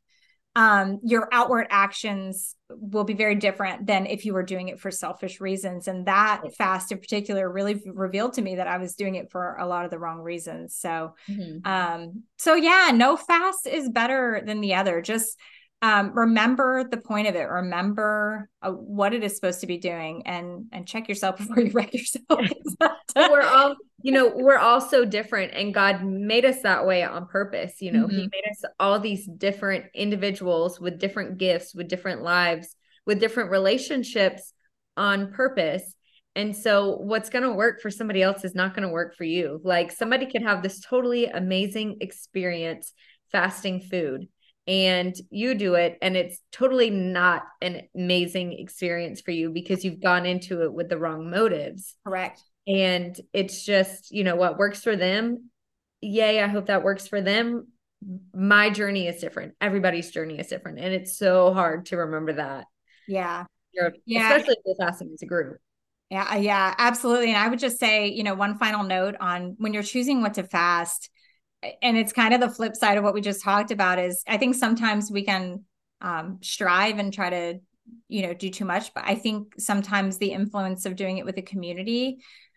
your outward actions will be very different than if you were doing it for selfish reasons. And that fast in particular really revealed to me that I was doing it for a lot of the wrong reasons. So, so yeah, no fast is better than the other. Just remember the point of it. Remember what it is supposed to be doing, and check yourself before you wreck yourself. We're all so different, and God made us that way on purpose. He made us all these different individuals with different gifts, with different lives, with different relationships on purpose. And so what's going to work for somebody else is not going to work for you. Like, somebody could have this totally amazing experience fasting food, and you do it, and it's totally not an amazing experience for you because you've gone into it with the wrong motives. Correct. And it's just, what works for them. Yay, I hope that works for them. My journey is different. Everybody's journey is different. And it's so hard to remember that. Yeah. Especially if you're fasting as a group. Yeah, absolutely. And I would just say, one final note on when you're choosing what to fast, and it's kind of the flip side of what we just talked about, is I think sometimes we can strive and try to, do too much. But I think sometimes the influence of doing it with a community,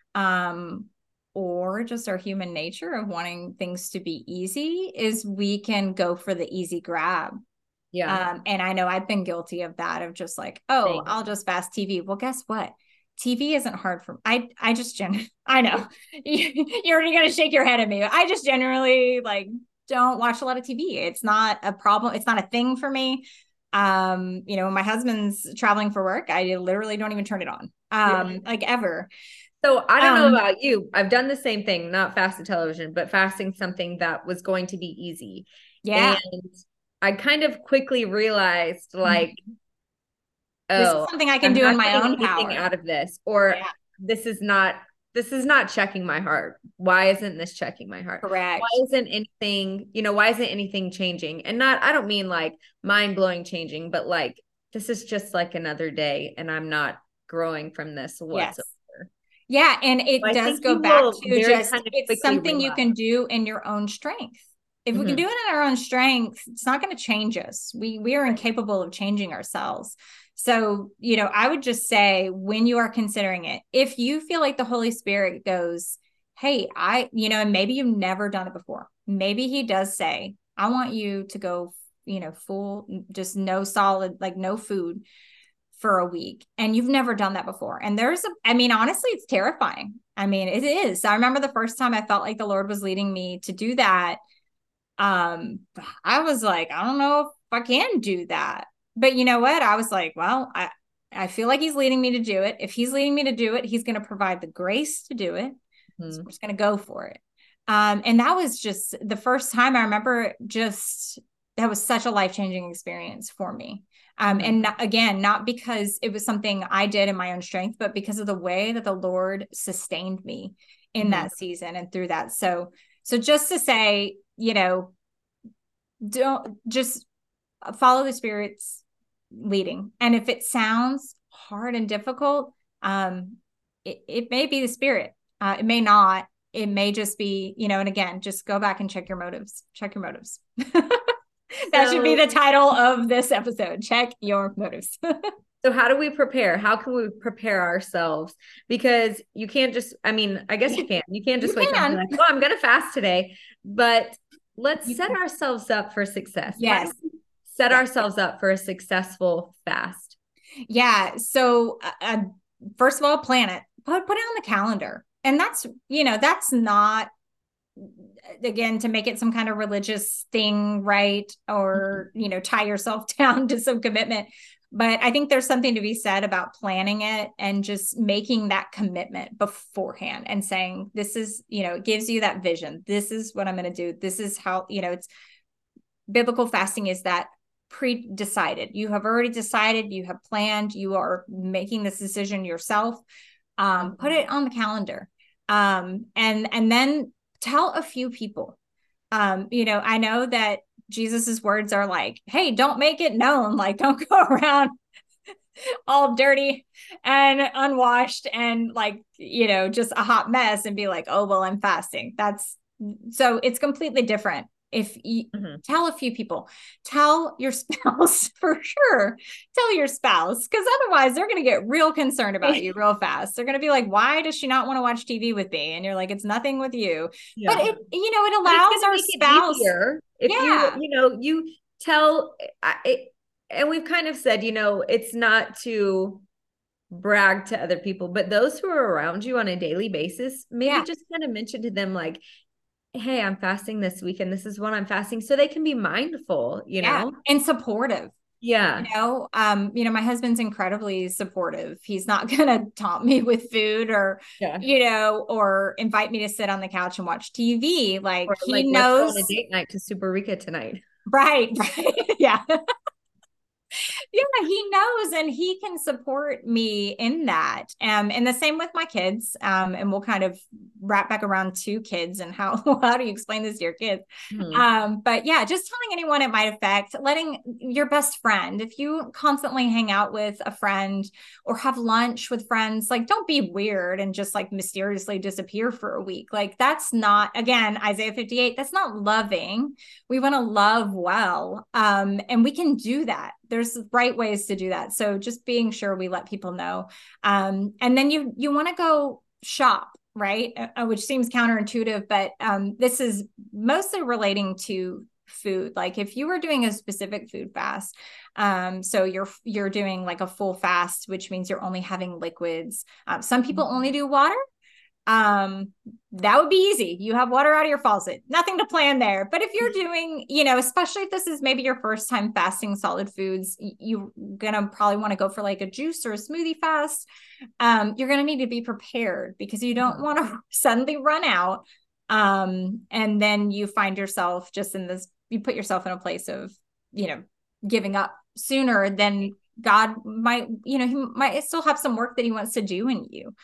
or just our human nature of wanting things to be easy, is we can go for the easy grab. Yeah. And I know I've been guilty of that, of just like, I'll just fast TV. Well, guess what? TV isn't hard for me. I just I know you're already going to shake your head at me. I just generally don't watch a lot of TV. It's not a problem. It's not a thing for me. When my husband's traveling for work, I literally don't even turn it on, ever. So I don't know about you. I've done the same thing, not fasted television, but fasting something that was going to be easy. Yeah. And I kind of quickly realized this is something I can do in my own power out of this, or this is not checking my heart. Why isn't this checking my heart? Correct. Why isn't anything changing? And I don't mean like mind blowing changing, but like, this is just like another day and I'm not growing from this whatsoever. Yeah. And it does go back to just, it's something you can do in your own strength. If we can do it in our own strength, it's not going to change us. We are incapable of changing ourselves. So, I would just say, when you are considering it, if you feel like the Holy Spirit goes, hey, and maybe you've never done it before. Maybe he does say, I want you to go, full, just no solid, no food for a week. And you've never done that before. And honestly, it's terrifying. It is. I remember the first time I felt like the Lord was leading me to do that. I was like, I don't know if I can do that. But you know what? I was like, well, I feel like he's leading me to do it. If he's leading me to do it, he's going to provide the grace to do it. So I'm just going to go for it. And that was just the first time I remember, that was such a life-changing experience for me. And not because it was something I did in my own strength, but because of the way that the Lord sustained me in that season and through that. So just to say, don't just follow the Spirit's leading. And if it sounds hard and difficult, it may be the Spirit. It may not. It may just be, and again, just go back and check your motives. That should be the title of this episode. Check your motives. So how do we prepare? How can we prepare ourselves? Because you can't just, I guess you can. You can't just wake up and be like, I'm going to fast today. But let's set ourselves up for success. Yes. Set ourselves up for a successful fast. Yeah. So first of all, plan it. Put it on the calendar. And that's not, again, to make it some kind of religious thing, right? Or, tie yourself down to some commitment. But I think there's something to be said about planning it and just making that commitment beforehand and saying, this is, it gives you that vision. This is what I'm going to do. This is how, it's biblical fasting is that pre-decided. You have already decided, you have planned, you are making this decision yourself. Put it on the calendar. And then tell a few people. I know that Jesus's words are like, hey, don't make it known. Don't go around all dirty and unwashed and just a hot mess and be like, oh, well, I'm fasting. So it's completely different. If you tell a few people, tell your spouse for sure, tell your spouse, because otherwise they're going to get real concerned about you real fast. They're going to be like, why does she not want to watch TV with me? And you're like, it's nothing with you. But it allows our spouse. If you tell it, and we've kind of said, it's not to brag to other people, but those who are around you on a daily basis, maybe just kind of mention to them like, hey, I'm fasting this week and this is when I'm fasting, so they can be mindful, and supportive. Yeah. My husband's incredibly supportive. He's not going to taunt me with food or, or invite me to sit on the couch and watch TV. Like, or he knows. Let's go on a date night to Super Rica tonight. Right. Yeah. Yeah, he knows, and he can support me in that. And the same with my kids. And we'll kind of wrap back around to kids and how do you explain this to your kids? But yeah, just telling anyone it might affect, letting your best friend, if you constantly hang out with a friend or have lunch with friends, like, don't be weird and just like mysteriously disappear for a week. Like, that's not, again, Isaiah 58, that's not loving. We want to love well. And we can do that. There's right ways to do that. So just being sure we let people know. And then you want to go shop, right? Which seems counterintuitive, but this is mostly relating to food. Like, if you were doing a specific food fast, so you're doing like a full fast, which means you're only having liquids. Some people only do water. That would be easy. You have water out of your faucet, nothing to plan there. But if you're doing, especially if this is maybe your first time fasting solid foods, you're going to probably want to go for like a juice or a smoothie fast. You're going to need to be prepared because you don't want to suddenly run out. And then you find yourself just you put yourself in a place of, giving up sooner than God might, he might still have some work that he wants to do in you.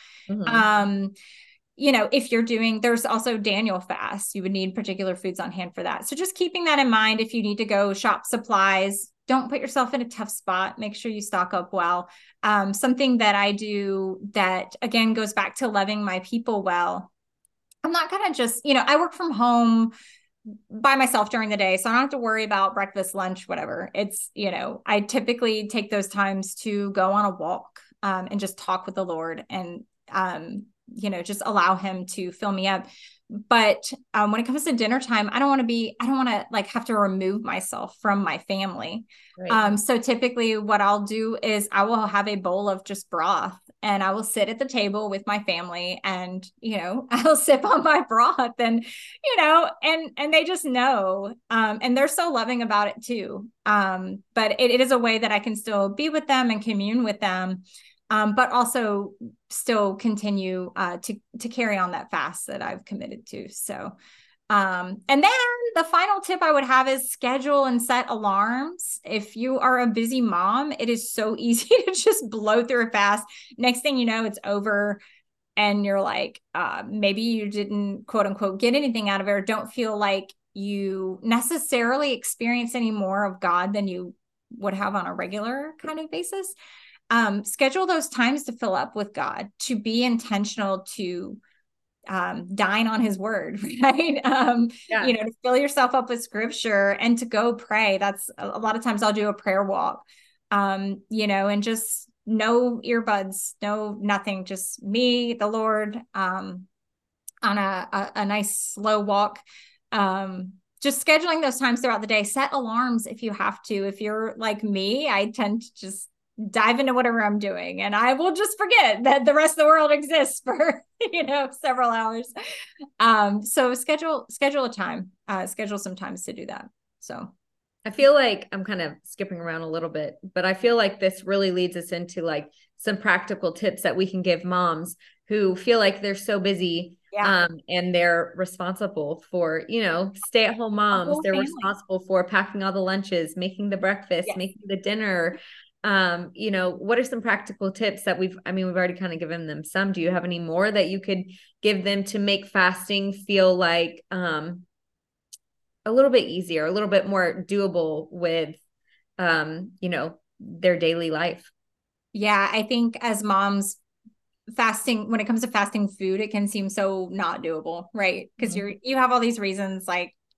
If you're there's also Daniel fast, you would need particular foods on hand for that. So just keeping that in mind, if you need to go shop supplies, don't put yourself in a tough spot. Make sure you stock up well. Something that I do that, again, goes back to loving my people well. I'm not going to just, I work from home by myself during the day, so I don't have to worry about breakfast, lunch, whatever. It's, I typically take those times to go on a walk and just talk with the Lord and, just allow him to fill me up. But when it comes to dinner time, I don't want to like have to remove myself from my family. Right. So typically what I'll do is I will have a bowl of just broth and I will sit at the table with my family and, I'll sip on my broth and, and they just know, and they're so loving about it too. But it is a way that I can still be with them and commune with them. But also still continue to carry on that fast that I've committed to. So, and then the final tip I would have is schedule and set alarms. If you are a busy mom, it is so easy to just blow through a fast. Next thing you know, it's over and you're like, maybe you didn't, quote unquote, get anything out of it, or don't feel like you necessarily experience any more of God than you would have on a regular kind of basis. Schedule those times to fill up with God, to be intentional, to dine on his word, right? To fill yourself up with scripture and to go pray. That's a lot of times I'll do a prayer walk, and just no earbuds, no nothing, just me, the Lord, on a nice slow walk. Just scheduling those times throughout the day. Set alarms if you have to. If you're like me, I tend to just dive into whatever I'm doing and I will just forget that the rest of the world exists for, several hours. So schedule a time, schedule some times to do that. So I feel like I'm kind of skipping around a little bit, but I feel like this really leads us into like some practical tips that we can give moms who feel like they're so busy. Yeah. And they're responsible for, stay-at-home moms. They're responsible for packing all the lunches, making the breakfast, making the dinner. What are some practical tips that we've already kind of given them some. Do you have any more that you could give them to make fasting feel like a little bit easier, a little bit more doable with, their daily life? Yeah, I think as moms, fasting, when it comes to fasting food, it can seem so not doable, right? Because you have all these reasons like,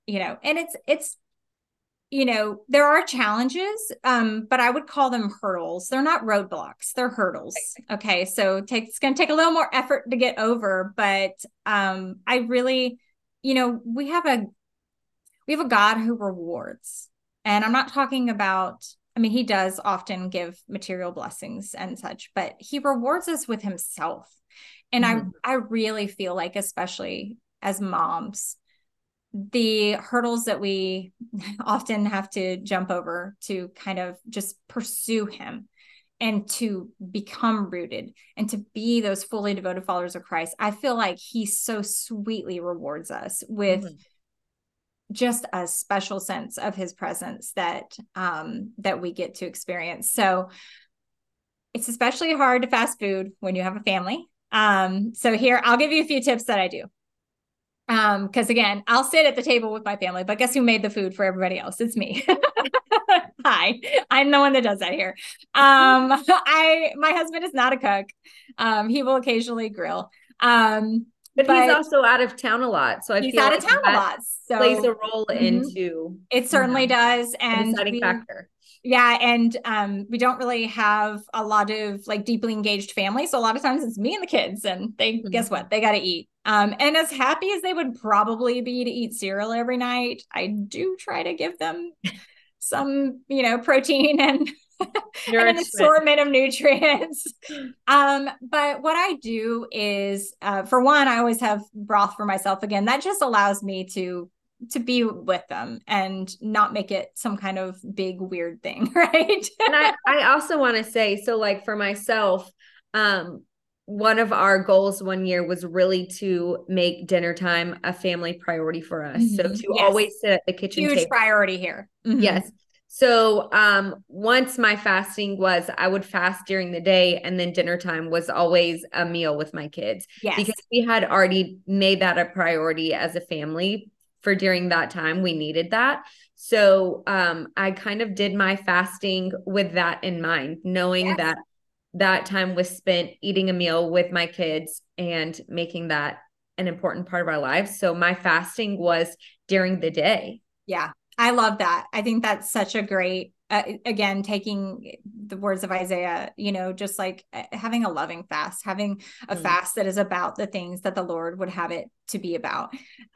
and it's, there are challenges, but I would call them hurdles. They're not roadblocks, they're hurdles. Okay. So it's going to take a little more effort to get over, but I really, we have a God who rewards. And I'm not talking about, he does often give material blessings and such, but he rewards us with himself. And I really feel like, especially as moms, the hurdles that we often have to jump over to kind of just pursue him and to become rooted and to be those fully devoted followers of Christ, I feel like he so sweetly rewards us with just a special sense of his presence that we get to experience. So it's especially hard to fast food when you have a family. So here, I'll give you a few tips that I do. Because again, I'll sit at the table with my family, but guess who made the food for everybody else? It's me. Hi, I'm the one that does that here. My husband is not a cook. He will occasionally grill. But he's also out of town a lot. So I he's feel out like of town a lot. So plays a role into it certainly does. And deciding factor. Yeah. And we don't really have a lot of like deeply engaged families. So a lot of times it's me and the kids, and they guess what? They got to eat. And as happy as they would probably be to eat cereal every night, I do try to give them some, protein and an assortment of nutrients. But what I do is, for one, I always have broth for myself. Again, that just allows me to be with them and not make it some kind of big, weird thing. Right. And I also want to say, so like for myself, one of our goals one year was really to make dinner time a family priority for us. So to always sit at the kitchen table. Huge priority here. Yes. So once my fasting was, I would fast during the day, and then dinner time was always a meal with my kids. Yes. Because we had already made that a priority as a family for during that time. We needed that. So I kind of did my fasting with that in mind, knowing that time was spent eating a meal with my kids and making that an important part of our lives. So my fasting was during the day. Yeah. I love that. I think that's such a great, again, taking the words of Isaiah, just like having a loving fast, having a fast that is about the things that the Lord would have it to be about.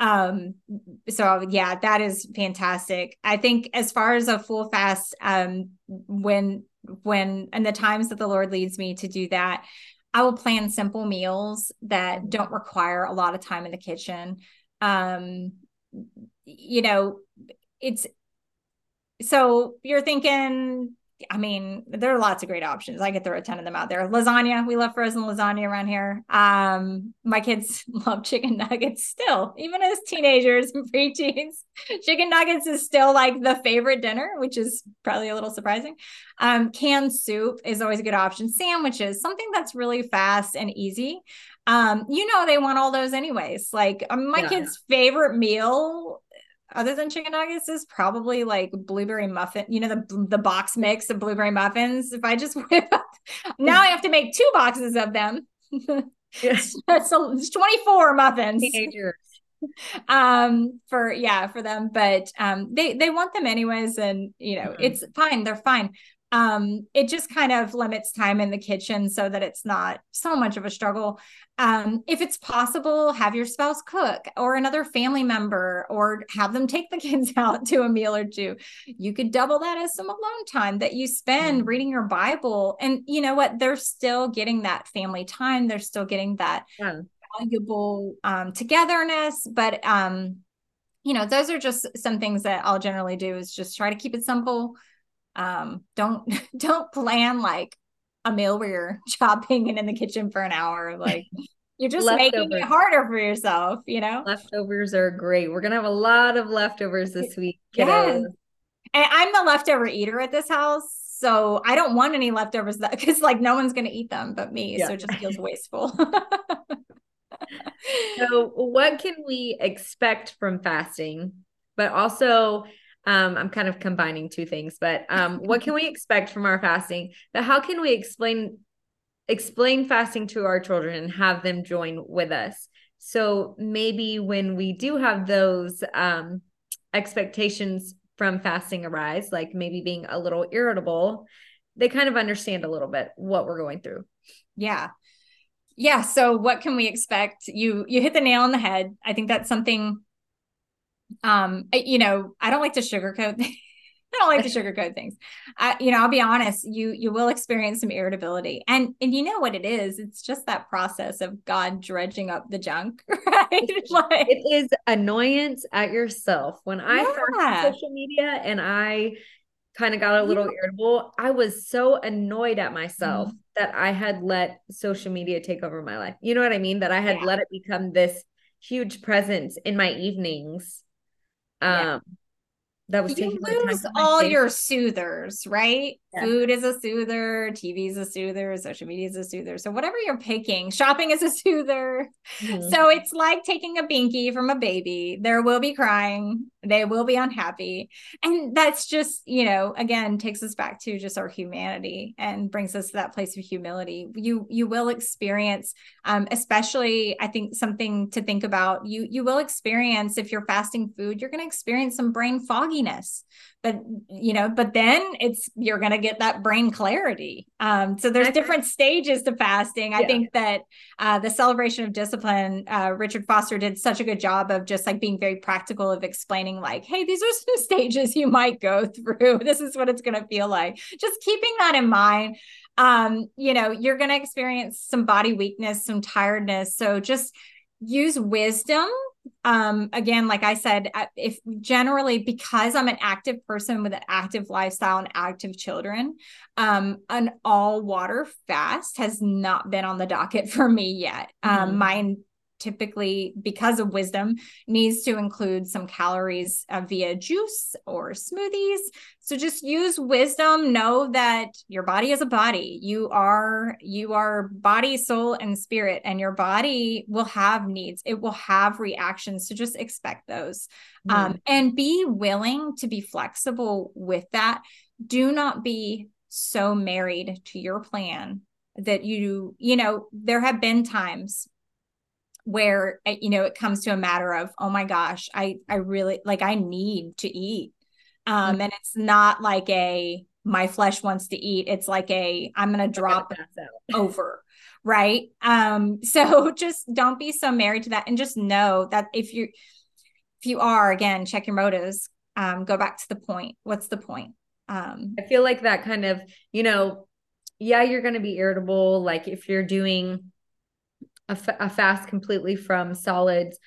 So yeah, that is fantastic. I think as far as a full fast, when and the times that the Lord leads me to do that, I will plan simple meals that don't require a lot of time in the kitchen. It's so you're thinking, there are lots of great options. I could throw a ton of them out there. Lasagna. We love frozen lasagna around here. My kids love chicken nuggets still, even as teenagers and preteens. Chicken nuggets is still like the favorite dinner, which is probably a little surprising. Canned soup is always a good option. Sandwiches, something that's really fast and easy. They want all those anyways. Like my kids' favorite meal, other than chicken nuggets, is probably like blueberry muffin, the box mix of blueberry muffins. If I just whip up, now I have to make 2 boxes of them. So it's 24 muffins. Teenagers. For them, but they want them anyways, and it's fine. They're fine. It just kind of limits time in the kitchen so that it's not so much of a struggle. If it's possible, have your spouse cook or another family member, or have them take the kids out to a meal or two. You could double that as some alone time that you spend reading your Bible. And you know what? They're still getting that family time. They're still getting that valuable togetherness. But those are just some things that I'll generally do, is just try to keep it simple. Don't plan like a meal where you're chopping and in the kitchen for an hour. Like you're just making it harder for yourself, Leftovers are great. We're going to have a lot of leftovers this week. Yes. And I'm the leftover eater at this house. So I don't want any leftovers because like no one's going to eat them but me. So it just feels wasteful. So what can we expect from fasting? But also, I'm kind of combining two things, but what can we expect from our fasting? But how can we explain fasting to our children and have them join with us? So maybe when we do have those expectations from fasting arise, like maybe being a little irritable, they kind of understand a little bit what we're going through. Yeah. Yeah. So what can we expect? You hit the nail on the head. I think that's something, I don't like to sugarcoat I don't like to sugarcoat things. I'll be honest, you will experience some irritability. And you know what it is? It's just that process of God dredging up the junk, right? It is annoyance at yourself. When I fasted social media and I kind of got a little irritable, I was so annoyed at myself that I had let social media take over my life. You know what I mean? That I had let it become this huge presence in my evenings. That was taking my time. Lose all your soothers, right? Yeah. Food is a soother, TV is a soother, social media is a soother. So whatever you're picking, shopping is a soother. So it's like taking a binky from a baby. There will be crying. They will be unhappy. And that's just, again, takes us back to just our humanity and brings us to that place of humility. You will experience, especially, I think something to think about, you will experience, if you're fasting food, you're going to experience some brain fogginess, but then you're going to get that brain clarity. So there's different stages to fasting. I think that the Celebration of Discipline, Richard Foster did such a good job of just like being very practical of explaining like, hey, these are some stages you might go through. This is what it's going to feel like. Just keeping that in mind. You're going to experience some body weakness, some tiredness. So just use wisdom. Again, like I said, if generally, because I'm an active person with an active lifestyle and active children, an all water fast has not been on the docket for me yet. Mine typically, because of wisdom, needs to include some calories via juice or smoothies. So just use wisdom. Know that your body is a body. You are body, soul, and spirit, and your body will have needs. It will have reactions. So just expect those, and be willing to be flexible with that. Do not be so married to your plan that there have been times where, it comes to a matter of, oh my gosh, I really I need to eat. And it's not like my flesh wants to eat. It's like I'm going to drop over. Right. So just don't be so married to that. And just know that if you are, again, check your motives, go back to the point. What's the point? I feel like that kind of, you're going to be irritable. Like if you're doing a fast completely from solids,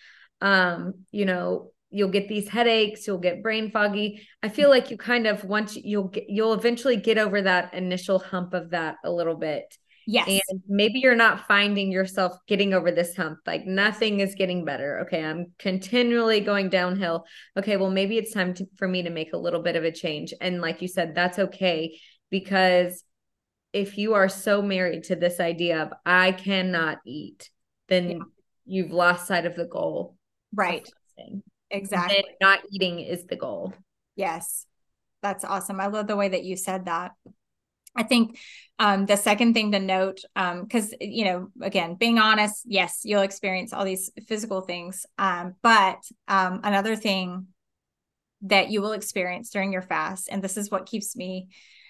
you'll get these headaches, you'll get brain foggy. I feel like you kind of, once you'll eventually get over that initial hump of that a little bit. Yes. And maybe you're not finding yourself getting over this hump. Like nothing is getting better. Okay. I'm continually going downhill. Okay. Well, maybe it's time for me to make a little bit of a change. And like you said, that's okay, because if you are so married to this idea of I cannot eat, then you've lost sight of the goal. Right. Exactly. And not eating is the goal. Yes. That's awesome. I love the way that you said that. I think the second thing to note, because, again, being honest, yes, you'll experience all these physical things. But another thing that you will experience during your fast, and this is what keeps me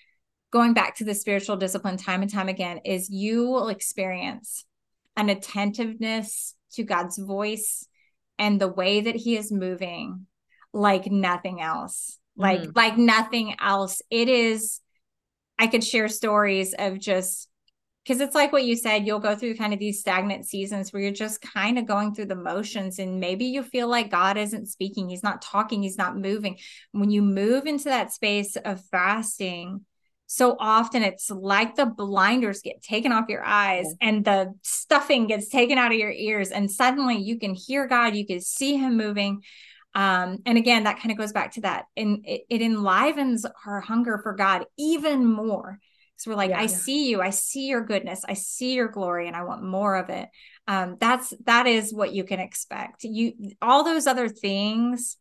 going back to the spiritual discipline time and time again, is you will experience an attentiveness to God's voice and the way that he is moving like nothing else, like nothing else. It is, I could share stories of just, because it's like what you said, you'll go through kind of these stagnant seasons where you're just kind of going through the motions, and maybe you feel like God isn't speaking. He's not talking. He's not moving. When you move into that space of fasting, so often it's like the blinders get taken off your eyes and the stuffing gets taken out of your ears, and suddenly you can hear God, you can see him moving. And again, that kind of goes back to that. And it enlivens our hunger for God even more. So we're like, I see you, I see your goodness, I see your glory, and I want more of it. That is what you can expect. All those other things,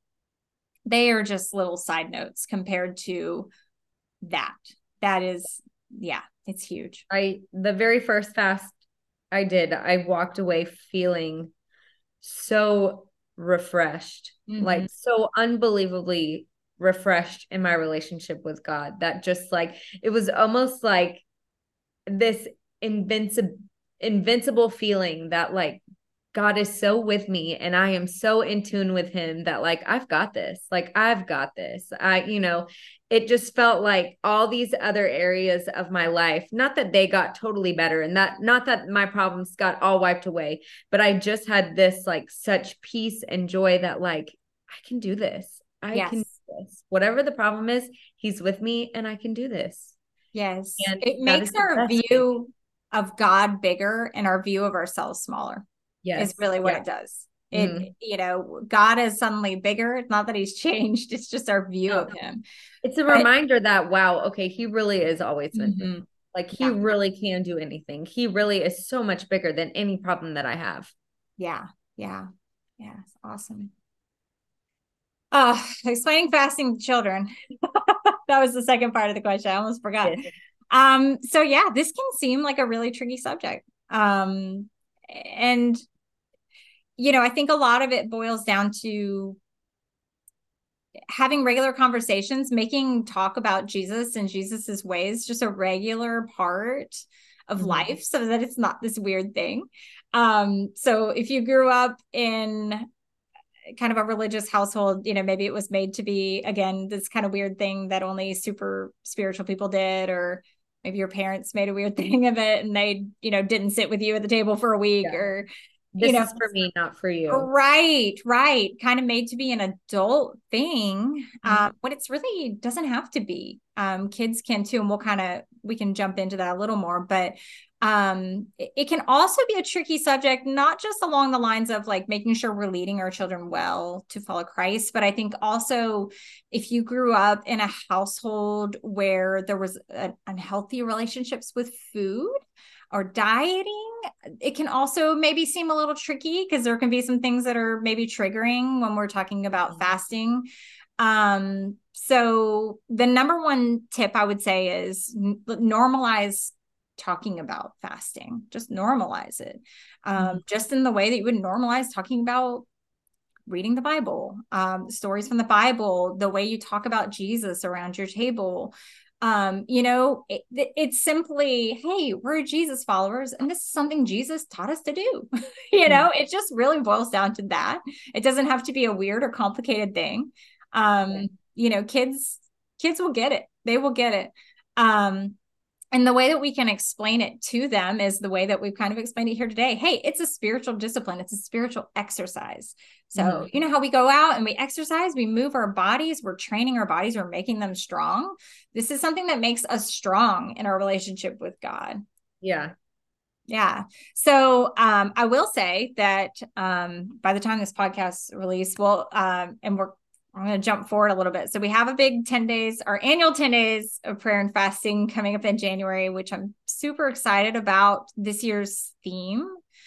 they are just little side notes compared to that. That is, it's huge. The very first fast I did, I walked away feeling so refreshed, like so unbelievably refreshed in my relationship with God, that just like, it was almost like this invincible feeling that like God is so with me and I am so in tune with him that like, I've got this, like, I've got this. It just felt like all these other areas of my life, not that they got totally better and that, not that my problems got all wiped away, but I just had this like such peace and joy that like, I can do this. I can do this. Whatever the problem is, he's with me and I can do this. Yes. And it makes our view of God bigger and our view of ourselves smaller. Is really what it does. God is suddenly bigger. It's not that he's changed. It's just our view of him. It's a reminder that, wow, okay, he really is always with me. Like he really can do anything. He really is so much bigger than any problem that I have. Yeah. It's awesome. Explaining fasting to children. That was the second part of the question. I almost forgot. So yeah, this can seem like a really tricky subject. And, I think a lot of it boils down to having regular conversations, making talk about Jesus and Jesus's ways just a regular part of life so that it's not this weird thing. So if you grew up in kind of a religious household, maybe it was made to be, again, this kind of weird thing that only super spiritual people did, or maybe your parents made a weird thing of it and they, didn't sit with you at the table for a week, or this is for me, not for you. Right. Kind of made to be an adult thing. When it's really doesn't have to be. Kids can too, and we can jump into that a little more, but it can also be a tricky subject, not just along the lines of like making sure we're leading our children well to follow Christ, but I think also if you grew up in a household where there was unhealthy relationships with food or dieting, it can also maybe seem a little tricky because there can be some things that are maybe triggering when we're talking about fasting. So the number one tip I would say is normalize talking about fasting. Just normalize it. Just in the way that you would normalize talking about reading the Bible, stories from the Bible, the way you talk about Jesus around your table. It's simply, hey, we're Jesus followers, and this is something Jesus taught us to do. It just really boils down to that. It doesn't have to be a weird or complicated thing. Kids will get it. They will get it. And the way that we can explain it to them is the way that we've kind of explained it here today. Hey, it's a spiritual discipline. It's a spiritual exercise. So, you know how we go out and we exercise, we move our bodies, we're training our bodies, we're making them strong. This is something that makes us strong in our relationship with God. Yeah. So I will say that by the time this podcast release, I'm going to jump forward a little bit. So we have a big 10 days, our annual 10 days of prayer and fasting coming up in January, which I'm super excited about this year's theme.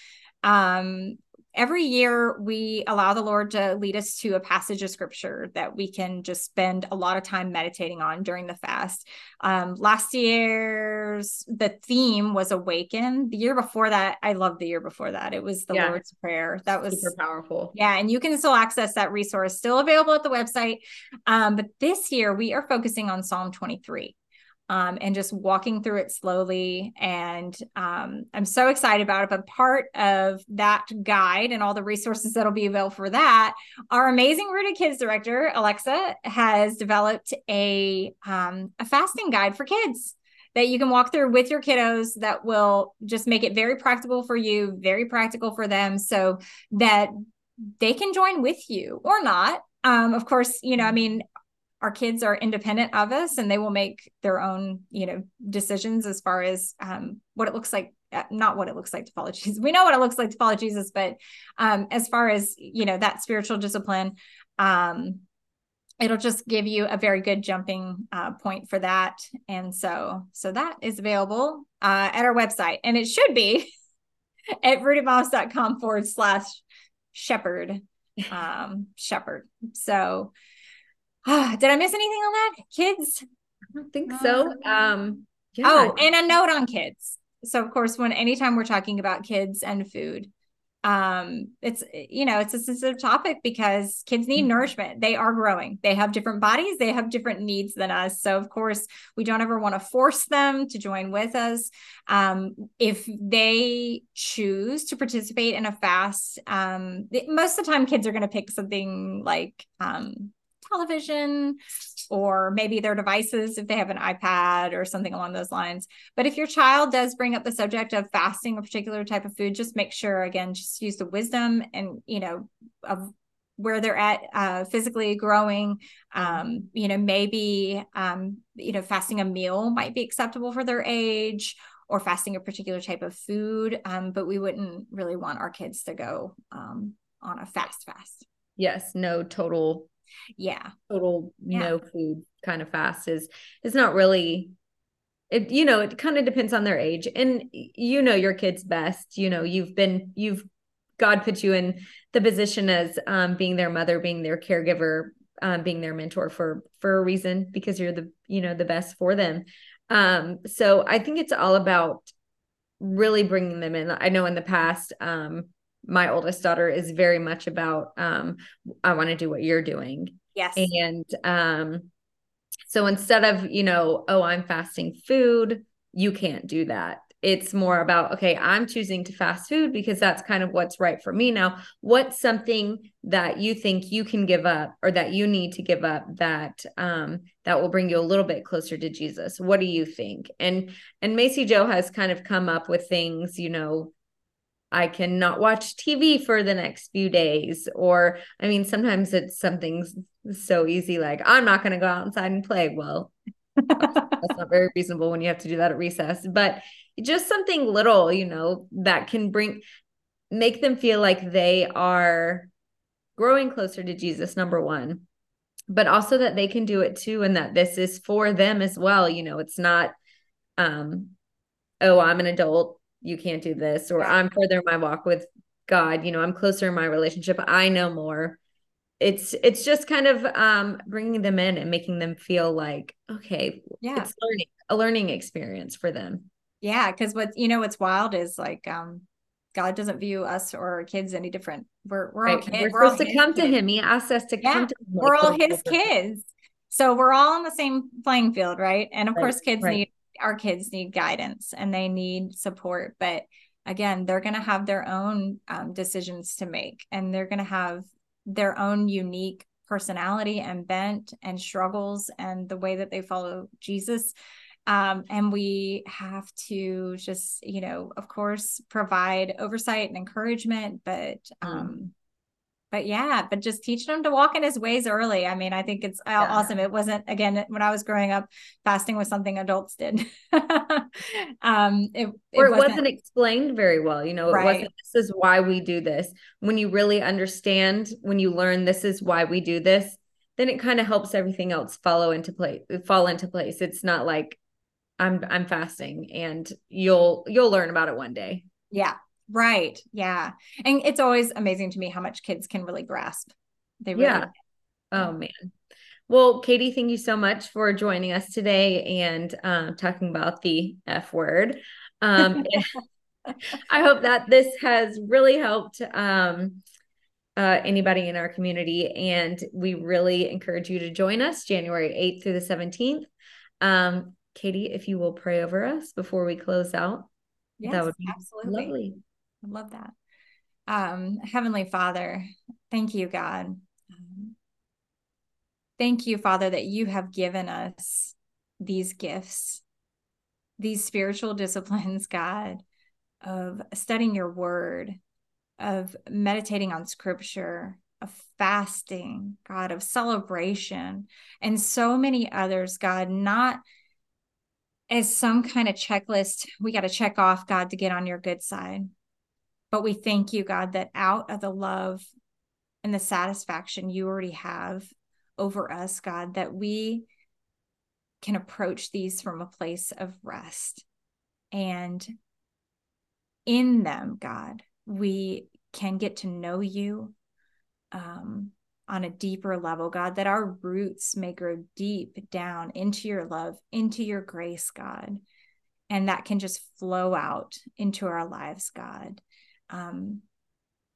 Every year we allow the Lord to lead us to a passage of scripture that we can just spend a lot of time meditating on during the fast. Last year's, the theme was awaken. The year before that, I loved the year before that. It was the Lord's Prayer. That was super powerful. Yeah. And you can still access that resource, still available at the website. But this year we are focusing on Psalm 23. And just walking through it slowly. And I'm so excited about it. But part of that guide and all the resources that'll be available for that, our amazing Rooted Kids director, Alexa, has developed a fasting guide for kids that you can walk through with your kiddos that will just make it very practical for you, very practical for them, so that they can join with you or not. Of course, our kids are independent of us and they will make their own, decisions as far as what it looks like, not what it looks like to follow Jesus. We know what it looks like to follow Jesus, but as far as, that spiritual discipline, it'll just give you a very good jumping point for that. And so that is available at our website, and it should be at rootedmoms.com/shepherd. Shepherd. So did I miss anything on that? Kids? I don't think so. And a note on kids. So of course, anytime we're talking about kids and food, It's a sensitive topic because kids need nourishment. They are growing. They have different bodies. They have different needs than us. So of course we don't ever want to force them to join with us. If they choose to participate in a fast, most of the time kids are going to pick something like, television, or maybe their devices if they have an iPad or something along those lines. But if your child does bring up the subject of fasting a particular type of food, just make sure, again, just use the wisdom and, of where they're at, physically growing. Maybe, fasting a meal might be acceptable for their age, or fasting a particular type of food. But we wouldn't really want our kids to go on a fast. Yes. No, total Yeah. no food kind of fast is not really it. It kind of depends on their age, and your kids best. God put you in the position as being their mother, being their caregiver, being their mentor for a reason, because you're the best for them. So I think it's all about really bringing them in. I know in the past, my oldest daughter is very much about, I want to do what you're doing. Yes. And so instead of, oh, I'm fasting food, you can't do that. It's more about, okay, I'm choosing to fast food because that's kind of what's right for me. Now, what's something that you think you can give up, or that you need to give up, that will bring you a little bit closer to Jesus? What do you think? And Macy Jo has kind of come up with things, I cannot watch TV for the next few days. Or, I mean, sometimes it's something so easy, like, I'm not going to go outside and play. Well, that's not very reasonable when you have to do that at recess, but just something little, that can make them feel like they are growing closer to Jesus, number one, but also that they can do it too. And that this is for them as well. It's not, oh, I'm an adult, you can't do this, or I'm further in my walk with God, I'm closer in my relationship, I know more. It's just kind of bringing them in and making them feel like, okay, it's a learning experience for them. Yeah, because what's wild is like, God doesn't view us or our kids any different. We're all kids. We're supposed to come to him. He asked us to come to him. We're all his kids. So we're all on the same playing field, right? And of course, our kids need guidance and they need support. But again, they're going to have their own decisions to make, and they're going to have their own unique personality and bent and struggles and the way that they follow Jesus. And we have to just, of course, provide oversight and encouragement, but just teach them to walk in his ways early. I mean, I think it's awesome. It wasn't, again, when I was growing up, fasting was something adults did. It wasn't explained very well. It wasn't, this is why we do this. When you really understand, when you learn this is why we do this, then it kind of helps everything else fall into place. It's not like I'm fasting and you'll learn about it one day. Yeah. Right. Yeah. And it's always amazing to me how much kids can really grasp. They really can. Oh man. Well, Katie, thank you so much for joining us today and talking about the F word. I hope that this has really helped anybody in our community, and we really encourage you to join us January 8th through the 17th. Katie, if you will pray over us before we close out, that would be absolutely lovely. I love that. Heavenly Father, thank you, God. Thank you, Father, that you have given us these gifts, these spiritual disciplines, God, of studying your word, of meditating on scripture, of fasting, God, of celebration, and so many others, God, not as some kind of checklist we got to check off, God, to get on your good side. But we thank you, God, that out of the love and the satisfaction you already have over us, God, that we can approach these from a place of rest. And in them, God, we can get to know you on a deeper level, God, that our roots may grow deep down into your love, into your grace, God. And that can just flow out into our lives, God.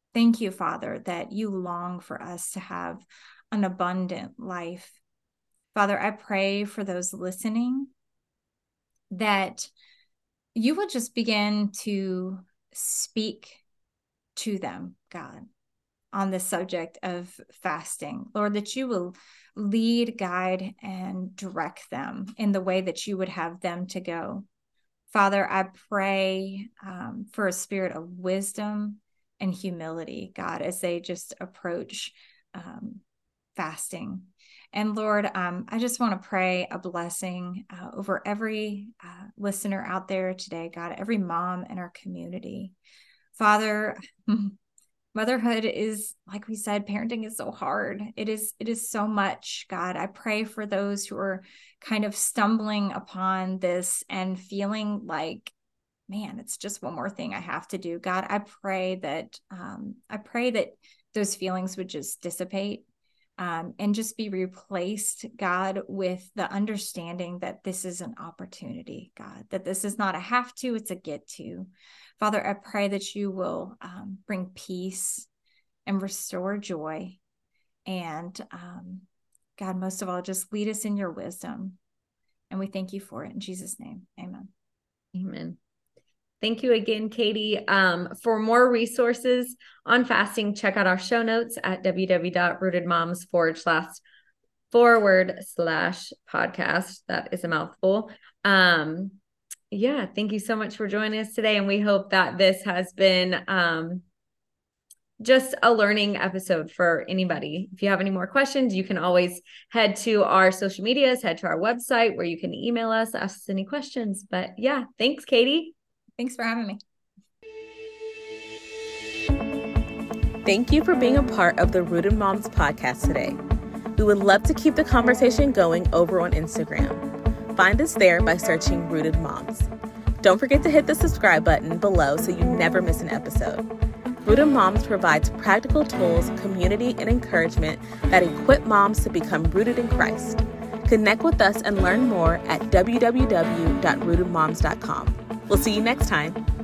Thank you, Father, that you long for us to have an abundant life. Father, I pray for those listening that you will just begin to speak to them, God, on the subject of fasting. Lord, that you will lead, guide, and direct them in the way that you would have them to go. Father, I pray for a spirit of wisdom and humility, God, as they just approach fasting. And Lord, I just want to pray a blessing over every listener out there today, God, every mom in our community. Father, motherhood is, like we said, parenting is so hard. It is so much, God. I pray for those who are kind of stumbling upon this and feeling like, man, it's just one more thing I have to do. God, I pray that those feelings would just dissipate and just be replaced, God, with the understanding that this is an opportunity, God, that this is not a have to, it's a get to. Father, I pray that you will bring peace and restore joy. And God, most of all, just lead us in your wisdom. And we thank you for it in Jesus' name. Amen. Amen. Thank you again, Katie. For more resources on fasting, check out our show notes at www.rootedmoms.com/podcast. That is a mouthful. Yeah, thank you so much for joining us today. And we hope that this has been just a learning episode for anybody. If you have any more questions, you can always head to our social medias, head to our website where you can email us, ask us any questions. But yeah, thanks, Katie. Thanks for having me. Thank you for being a part of the Rooted Moms podcast today. We would love to keep the conversation going over on Instagram. Find us there by searching Rooted Moms. Don't forget to hit the subscribe button below so you never miss an episode. Rooted Moms provides practical tools, community, and encouragement that equip moms to become rooted in Christ. Connect with us and learn more at www.rootedmoms.com. We'll see you next time.